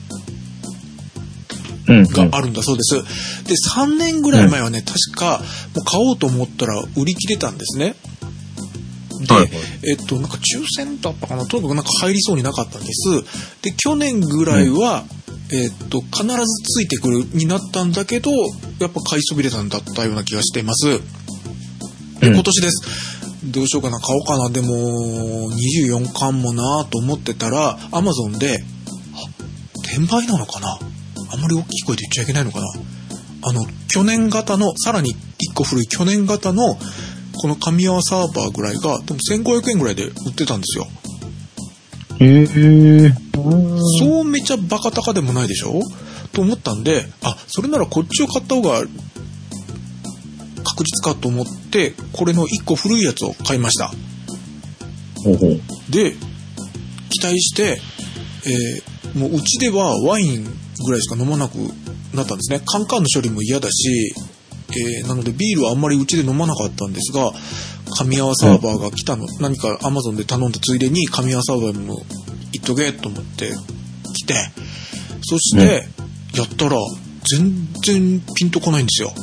があるんだそうです。でさんねんぐらい前はね、うん、確かもう買おうと思ったら売り切れたんですね。で、はいはい、えっとなんか抽選だったかな、とにかくなんか入りそうになかったんです。で去年ぐらいは、うん、えっと必ずついてくるになったんだけどやっぱ買いそびれたんだったような気がしています。で今年です。どうしようかな、買おうかな、でもにじゅうよんかんもなと思ってたら Amazon で転売なのかな、あんまり大きい声で言っちゃいけないのかな、あの去年型のさらにいっこ古い去年型のこの神泡サーバーぐらいがでもせんごひゃくえんぐらいで売ってたんですよ。 へー、 そうめちゃバカ高でもないでしょと思ったんで、あ、それならこっちを買った方が確実かと思ってこれのいっこ古いやつを買いました。 ほうほう。 で期待して、えー、もううちではワインぐらいしか飲まなくなったんですね。カンカンの処理も嫌だし、えー、なのでビールはあんまりうちで飲まなかったんですが、神泡サーバーが来たの、うん、何か Amazon で頼んだついでに神泡サーバーもいっとけと思って来て、そしてやったら全然ピンとこないんですよ。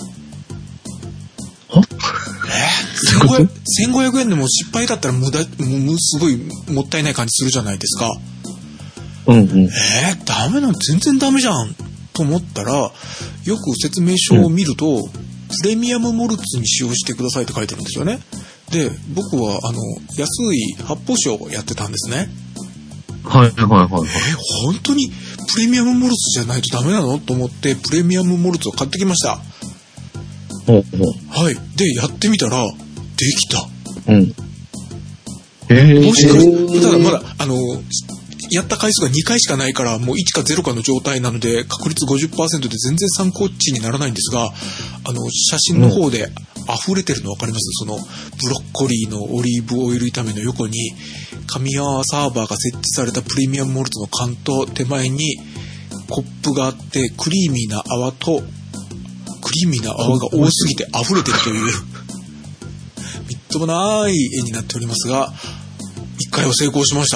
は？ えー、せんごひゃくえんでも失敗だったら無駄、もうすごいもったいない感じするじゃないですか。 うんうん、 えー、ダメなの、全然ダメじゃんと思ったら、よく説明書を見ると、うん、プレミアムモルツに使用してくださいって書いてるんですよね。で僕はあの安い発泡酒をやってたんですね。 はいはいはいはい。 えー、本当にプレミアムモルツじゃないとダメなのと思ってプレミアムモルツを買ってきました。 ほうほう。 はい。で、やってみたら、できた。 うん。えー、 もしかして、ただまだ、あの、やった回数がにかいしかないから、もういちかゼロかの状態なので、確率 ごじゅっパーセント で全然参考値にならないんですが、あの、写真の方で溢れてるの分かります？その、ブロッコリーのオリーブオイル炒めの横に、神谷サーバーが設置されたプレミアムモルツの缶と手前にコップがあって、クリーミーな泡と、クリーミーな泡が多すぎて溢れてるというみっともない絵になっておりますが、いっかいは成功しました。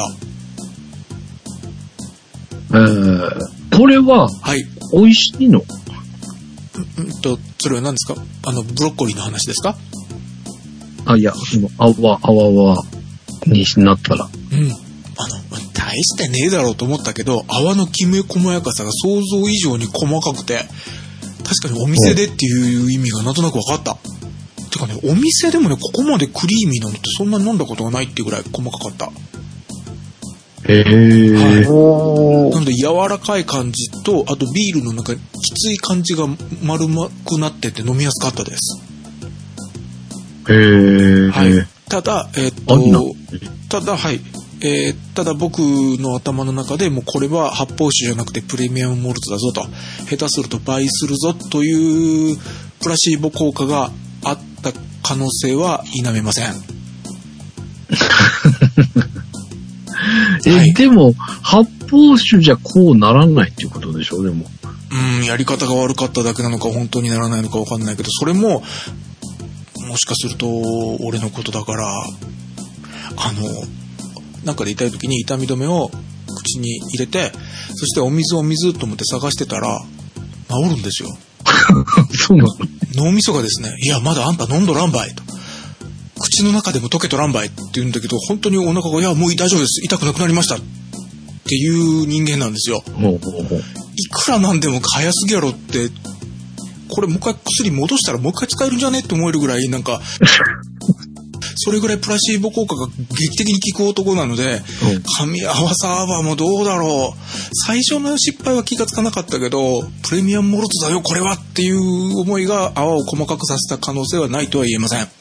えー、これは、はい、美味しいの？ うん、んと、それは何ですか？あの、ブロッコリーの話ですか？ あ、いや、その、泡、泡は、になったら。 うん。あの、大してねえだろうと思ったけど、泡のきめ細やかさが想像以上に細かくて、確かにお店でっていう意味がなんとなく分かった。てかね、お店でもね、ここまでクリーミーなのってそんなに飲んだことがないっていうぐらい細かかった。 へー。 はい。なので柔らかい感じと、あとビールのなんかきつい感じが丸くなってて飲みやすかったです。 へー。 はい。ただ、えー、っと、ただ、はい。えー、ただ僕の頭の中でもうこれは発泡酒じゃなくてプレミアムモルツだぞと、下手すると倍するぞというプラシーボ効果があった可能性は否めません。 え、はい、でも発泡酒じゃこうならないっていうことでしょ？でもうん、やり方が悪かっただけなのか本当にならないのか分かんないけど、それももしかすると俺のことだから、あのなんかで痛い時に痛み止めを口に入れて、そしてお水お水と思って探してたら治るんですよ。 そうなの？ 脳みそがですね、いやまだあんた飲んどらんばいと、口の中でも溶けとらんばいって言うんだけど、本当にお腹がいやもう大丈夫です、痛くなくなりましたっていう人間なんですよ。 ほうほうほう。 いくらなんでも早すぎやろって、これもう一回薬戻したらもう一回使えるんじゃねって思えるぐらい、なんかそれぐらいプラシーボ効果が劇的に効く男なので、うん、神泡サーバーもどうだろう。最初の失敗は気がつかなかったけど、プレミアムモルツだよこれはっていう思いが泡を細かくさせた可能性はないとは言えません。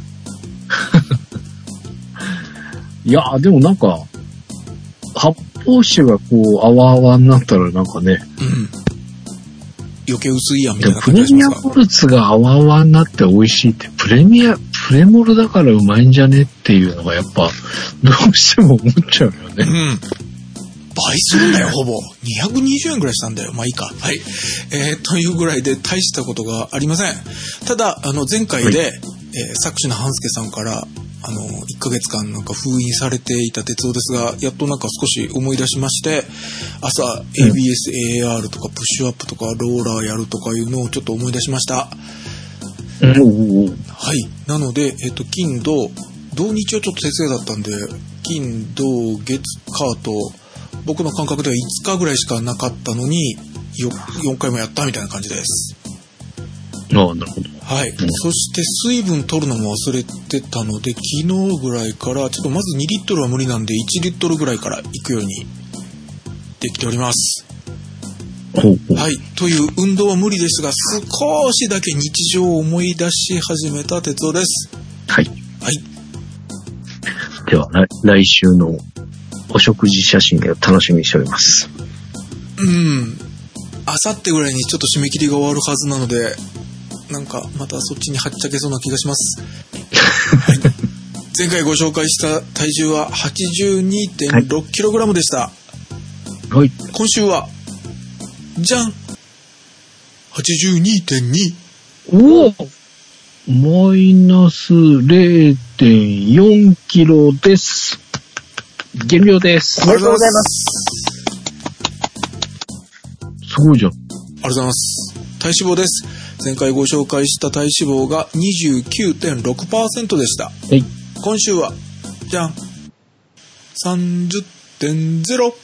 いやでもなんか発泡酒がこう泡泡になったらなんかね、うん、 余計薄いやんみたいな感じがしますか。 プレミアムモルツが泡泡になって美味しいって、プレミアプレモルだからうまいんじゃねっていうのがやっぱどうしても思っちゃうよね。 うん。倍するんだよほぼ。にひゃくにじゅうえんぐらいしたんだよ。まあいいか。はい。えー、というぐらいで大したことがありません。ただあの前回で、はい、えー、作詞の半助さんからあのいっかげつかんなんか封印されていた鉄道ですが、やっとなんか少し思い出しまして、朝 エービーエス エーアール とかプッシュアップとかローラーやるとかいうのをちょっと思い出しました。 うん、 はい。なので、えっと、金、土、土日はちょっと先生だったんで、金、土、月、火と、僕の感覚ではいつかぐらいしかなかったのに、よ、よんかいもやったみたいな感じです。 ああ、なるほど。 はい。うん、そして水分取るのも忘れてたので、昨日ぐらいから、ちょっとまずにリットルは無理なんで、いちリットルぐらいから行くようにできております。 ほうほう。 はい。という運動は無理ですが、少しだけ日常を思い出し始めた哲夫です。 はい。 はい。 では、来週のお食事写真を楽しみにしております。 うん。あさってぐらいにちょっと締め切りが終わるはずなので、なんかまたそっちにはっちゃけそうな気がします。はい。前回ご紹介した体重は はちじゅうにてんろくキログラム でした。 はい。 今週はじゃん !はちじゅうにてんに。 おおマイナス れいてんよんキロです。減量です。 ありがとうございます。 すごいじゃん。ありがとうございます。体脂肪です。前回ご紹介した体脂肪が にじゅうきゅうてんろくパーセント でした。はい。今週は、じゃん さんじゅってんゼロ。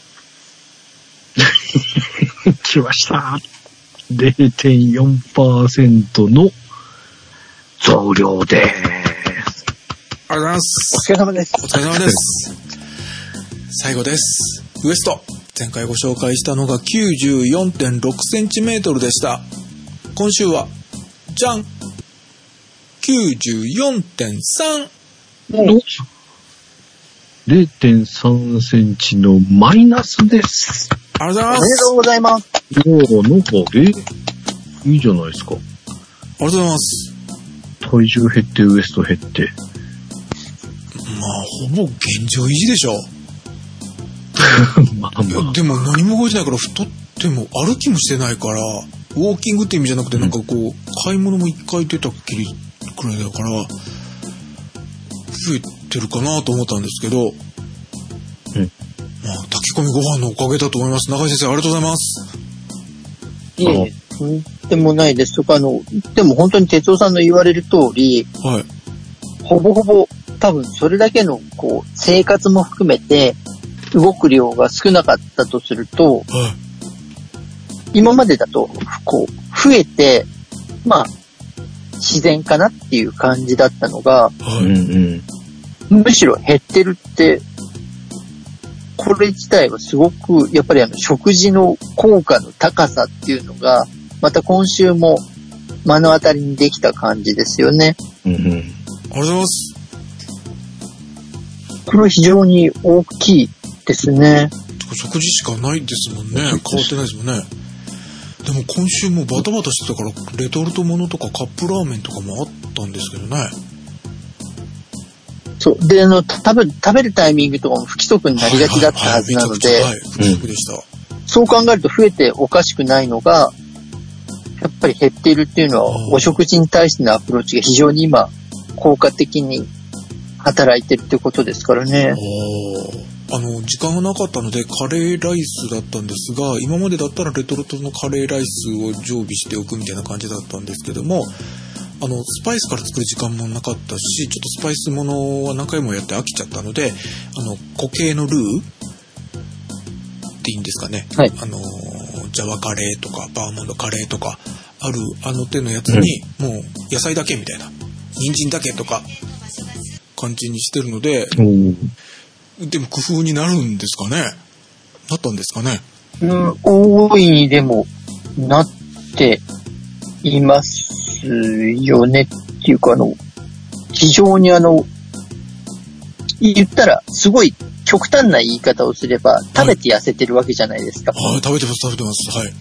来ました。れいてんよんパーセント の増量です。 ありがとうございます。 お疲れ様です。 お疲れ様です。最後です。 ウエスト。前回ご紹介したのが きゅうじゅうよんてんろくセンチメートルでした。今週は、じゃん !きゅうじゅうよんてんさん。 れいてんさんセンチのマイナスです。 ありがとうございます。 おめでとうございます。 おー、なんか、え、いいじゃないですか。 ありがとうございます。 体重減ってウエスト減って。 まあ、ほぼ現状維持でしょ。 まあまあ。 でも何も動いてないから太っても歩きもしてないから、ウォーキングって意味じゃなくてなんかこう、うん、買い物も一回出たっきりくらいだから、増えてるかなと思ったんですけど、うん。まあ、炊き込みご飯のおかげだと思います。中井先生、ありがとうございます。 いえ、とんでもないですとか、あの、でも本当に哲夫さんの言われる通り、はい。ほぼほぼ多分それだけのこう生活も含めて動く量が少なかったとすると、はい、今までだとこう増えてまあ自然かなっていう感じだったのが、はいうんうん、むしろ減ってるってこれ自体はすごくやっぱりあの食事の効果の高さっていうのがまた今週も目の当たりにできた感じですよね。 うんうん、ありがとうございます。 これは非常に大きいですね。 食事しかないですもんね。変わってないですもんね。でも今週もバタバタしてたからレトルトものとかカップラーメンとかもあったんですけどね。 そう。で、あの、食べ、食べるタイミングとかも不規則になりがちだったはずなので、はい、はいはい、不規則でした、うん。そう考えると増えておかしくないのが、やっぱり減っているっていうのは、お食事に対してのアプローチが非常に今、効果的に働いてるってことですからね。 あの時間がなかったのでカレーライスだったんですが、今までだったらレトルトのカレーライスを常備しておくみたいな感じだったんですけども、あのスパイスから作る時間もなかったし、ちょっとスパイスものは何回もやって飽きちゃったので、あの固形のルーっていいんですかね、はい、あのジャワカレーとかバーモントカレーとかあるあの手のやつに、うん、もう野菜だけみたいな、人参だけとか感じにしてるので、でも工夫になるんですかね。なったんですかね。 うん、大いにでもなっていますよねっていうか、あの非常にあの言ったらすごい極端な言い方をすれば食べて痩せてるわけじゃないですか。 はい、食べてます食べてます。はい。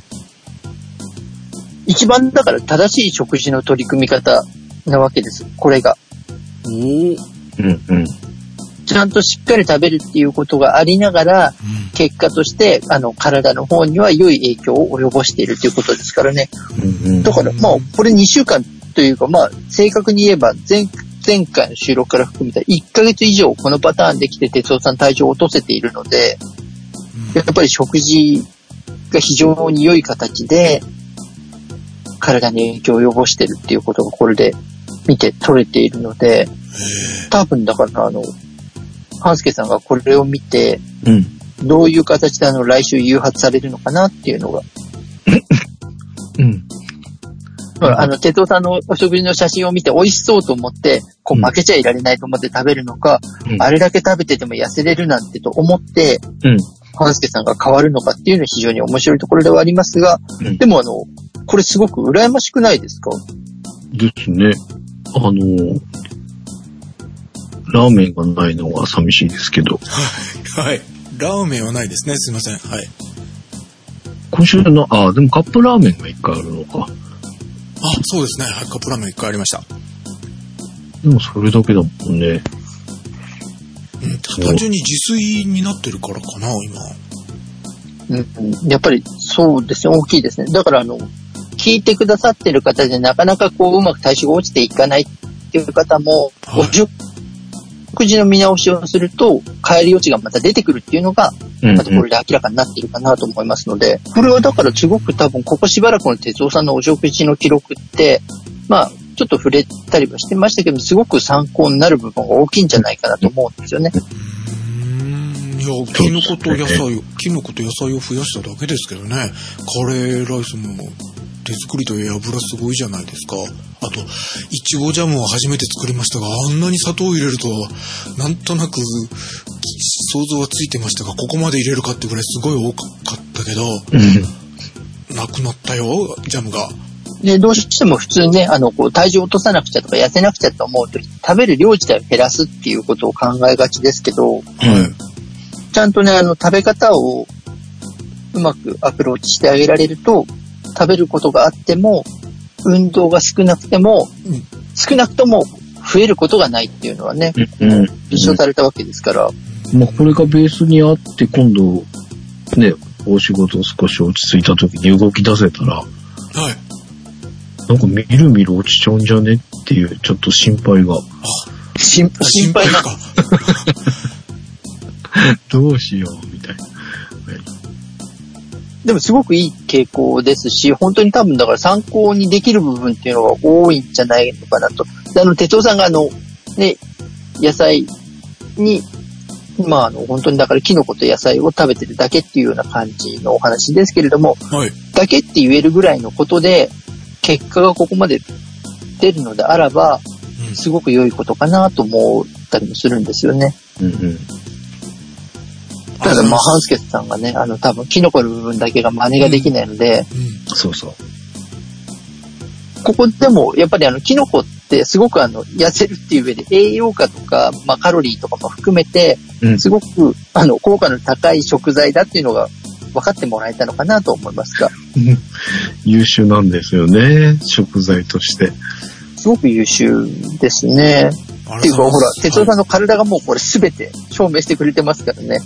一番だから正しい食事の取り組み方なわけです。これが。 おー。 うんうん。 ちゃんとしっかり食べるっていうことがありながら、うん、結果としてあの体の方には良い影響を及ぼしているということですからね。うんうん、だからまあこれにしゅうかんというか、まあ正確に言えば前前回の収録から含めたいっかげつ以上このパターンできて哲夫さん体重を落とせているので、うん、やっぱり食事が非常に良い形で体に影響を及ぼしているっていうことがこれで見て取れているので、多分だからあの半助さんがこれを見て、うん、どういう形であの来週誘発されるのかなっていうのが、うん、あの哲夫さんのお食事の写真を見て美味しそうと思ってこう負けちゃいられないと思って食べるのか、うん、あれだけ食べてても痩せれるなんてと思って、うん、半助さんが変わるのかっていうのは非常に面白いところではありますが、うん、でもあのこれすごく羨ましくないですか？ ですね。あのラーメンがないのは寂しいですけど。 はい。はい。ラーメンはないですね。すいません。はい。 今週の、あ、でもカップラーメンが一回あるのか。 あ、そうですね。はい。カップラーメン一回ありました。 でもそれだけだもんね。 うん。単純に自炊になってるからかな、 今。うん。やっぱりそうですね。大きいですね。だからあの、聞いてくださってる方でなかなかこう、うまく体重が落ちていかないっていう方も、はい、食事の見直しをすると変える余地がまた出てくるっていうのがまたこれで明らかになっているかなと思いますので、これはだからすごく多分ここしばらくの哲夫さんのお食事の記録ってまあちょっと触れたりはしてましたけど、すごく参考になる部分が大きいんじゃないかなと思うんですよね。 うーん、いやキノコと野菜をキノコと野菜を増やしただけですけどね。カレーライスも手作りといえ油すごいじゃないですか。あと、いちごジャムを初めて作りましたが、あんなに砂糖を入れるとは、なんとなく想像はついてましたが、ここまで入れるかってぐらいすごい多かったけど、なくなったよ、ジャムが。 で、どうしても普通ね、あの、こう、体重を落とさなくちゃとか痩せなくちゃと思うと、食べる量自体を減らすっていうことを考えがちですけど、はい、ちゃんとね、あの、食べ方をうまくアプローチしてあげられると、食べることがあっても、運動が少なくても、うん、少なくとも増えることがないっていうのはね、うん、立証されたわけですから。 まあ、これがベースにあって、今度、ね、お仕事少し落ち着いた時に動き出せたら、はい。なんかみるみる落ちちゃうんじゃねっていう、ちょっと心配が。 心配なか。 どうしよう、みたいな。 でもすごくいい傾向ですし、本当に多分だから参考にできる部分っていうのが多いんじゃないのかなと。あの、哲夫さんがあの、ね、野菜に、まああの、本当にだからキノコと野菜を食べてるだけっていうような感じのお話ですけれども、はい、だけって言えるぐらいのことで、結果がここまで出るのであらば、うん、すごく良いことかなと思ったりもするんですよね。うんうんただまあ、ハンスケさんがね、あの、多分、キノコの部分だけが真似ができないので、うんうん、 そうそう。 ここでも、やっぱりあの、キノコってすごくあの、痩せるっていう上で栄養価とか、まあ、カロリーとかも含めて、すごく、うん、あの、効果の高い食材だっていうのが分かってもらえたのかなと思いますが。 優秀なんですよね、食材として。 すごく優秀ですね。っていうか、ほら、哲夫さんの体がもうこれ全て証明してくれてますからね。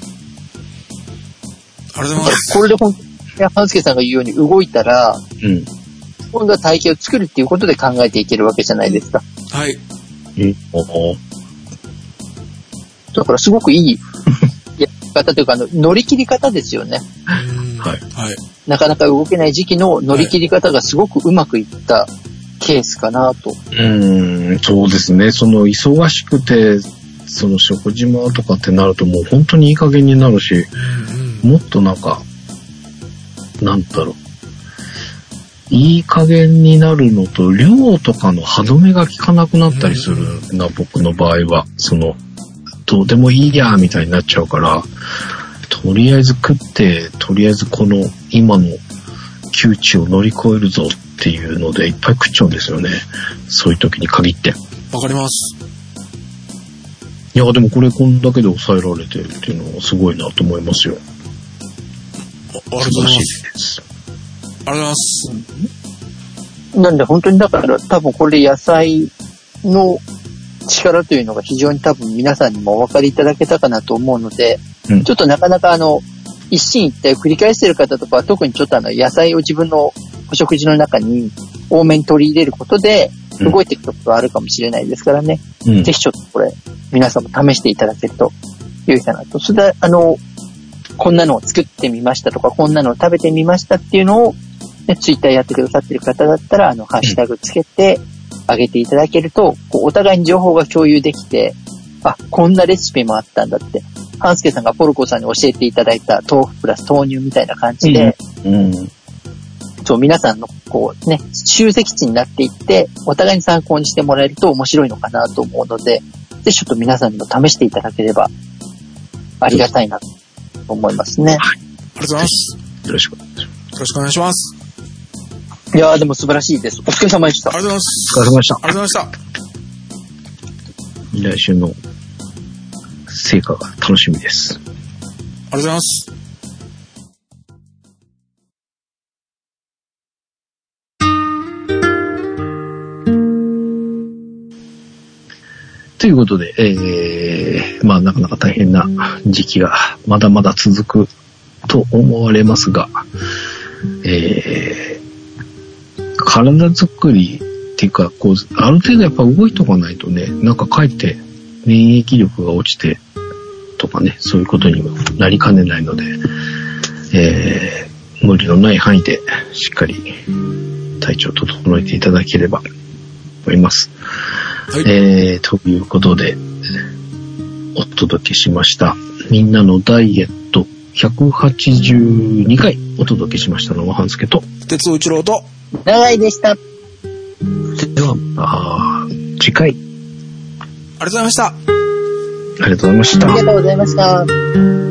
ありがとうございます。 これで本当に、半助さんが言うように動いたら、うん、今度は体型を作るっていうことで考えていけるわけじゃないですか。 はい。 えおだからすごくいいやり方というか、あの、乗り切り方ですよね。 はい。 はい。 なかなか動けない時期の乗り切り方がすごくうまくいったケースかなと。 うーん、そうですね。その、忙しくて、その食事もとかってなるともう本当にいい加減になるし、うんうん、もっとなんか、なんだろう。いい加減になるのと、量とかの歯止めが効かなくなったりするな、うん、僕の場合は。その、どうでもいいや、みたいになっちゃうから、とりあえず食って、とりあえずこの今の窮地を乗り越えるぞっていうのでいっぱい食っちゃうんですよね。そういう時に限って。 わかります。 いや、でもこれこんだけで抑えられてるっていうのはすごいなと思いますよ。 あ、ありがとうございます。ありがとうございます。 なんで本当にだから多分これ野菜の力というのが非常に多分皆さんにもお分かりいただけたかなと思うので、うん、ちょっとなかなかあの、一進一退を繰り返している方とかは特にちょっとあの野菜を自分のお食事の中に多めに取り入れることで動いていくことがあるかもしれないですからね。うん、ぜひちょっとこれ皆さんも試していただけると良いかなと。それであの、こんなのを作ってみましたとか、こんなのを食べてみましたっていうのを、ね、ツイッターやってくださっている方だったら、あの、ハッシュタグつけてあげていただけると、こうお互いに情報が共有できて、あ、こんなレシピもあったんだって。ハンスケさんがポルコさんに教えていただいた豆腐プラス豆乳みたいな感じで、うんうん、そう、皆さんのこうね、集積地になっていって、お互いに参考にしてもらえると面白いのかなと思うので、ぜひちょっと皆さんにも試していただければありがたいなと思いますね。 はい。ありがとうございます。 よろしくお願いします。 よろしくお願いします。 いやーでも素晴らしいです。お疲れ様でした。 ありがとうございます。 お疲れ様でした。 ありがとうございました。来週の成果が楽しみです。 ありがとうございます。 ということで、えー、まあなかなか大変な時期がまだまだ続くと思われますが、えー、体作りっていうか、こう、ある程度やっぱ動いとかないとね、なんかかえって免疫力が落ちてとかね、そういうことにもなりかねないので、えー、無理のない範囲でしっかり体調を整えていただければと思います。はい、えー、ということで、お届けしました。みんなのダイエットひゃくはちじゅうにかいお届けしましたのは半助と鉄尾一郎と長井でした。 では、あ次回。 ありがとうございました。 ありがとうございました。 ありがとうございました。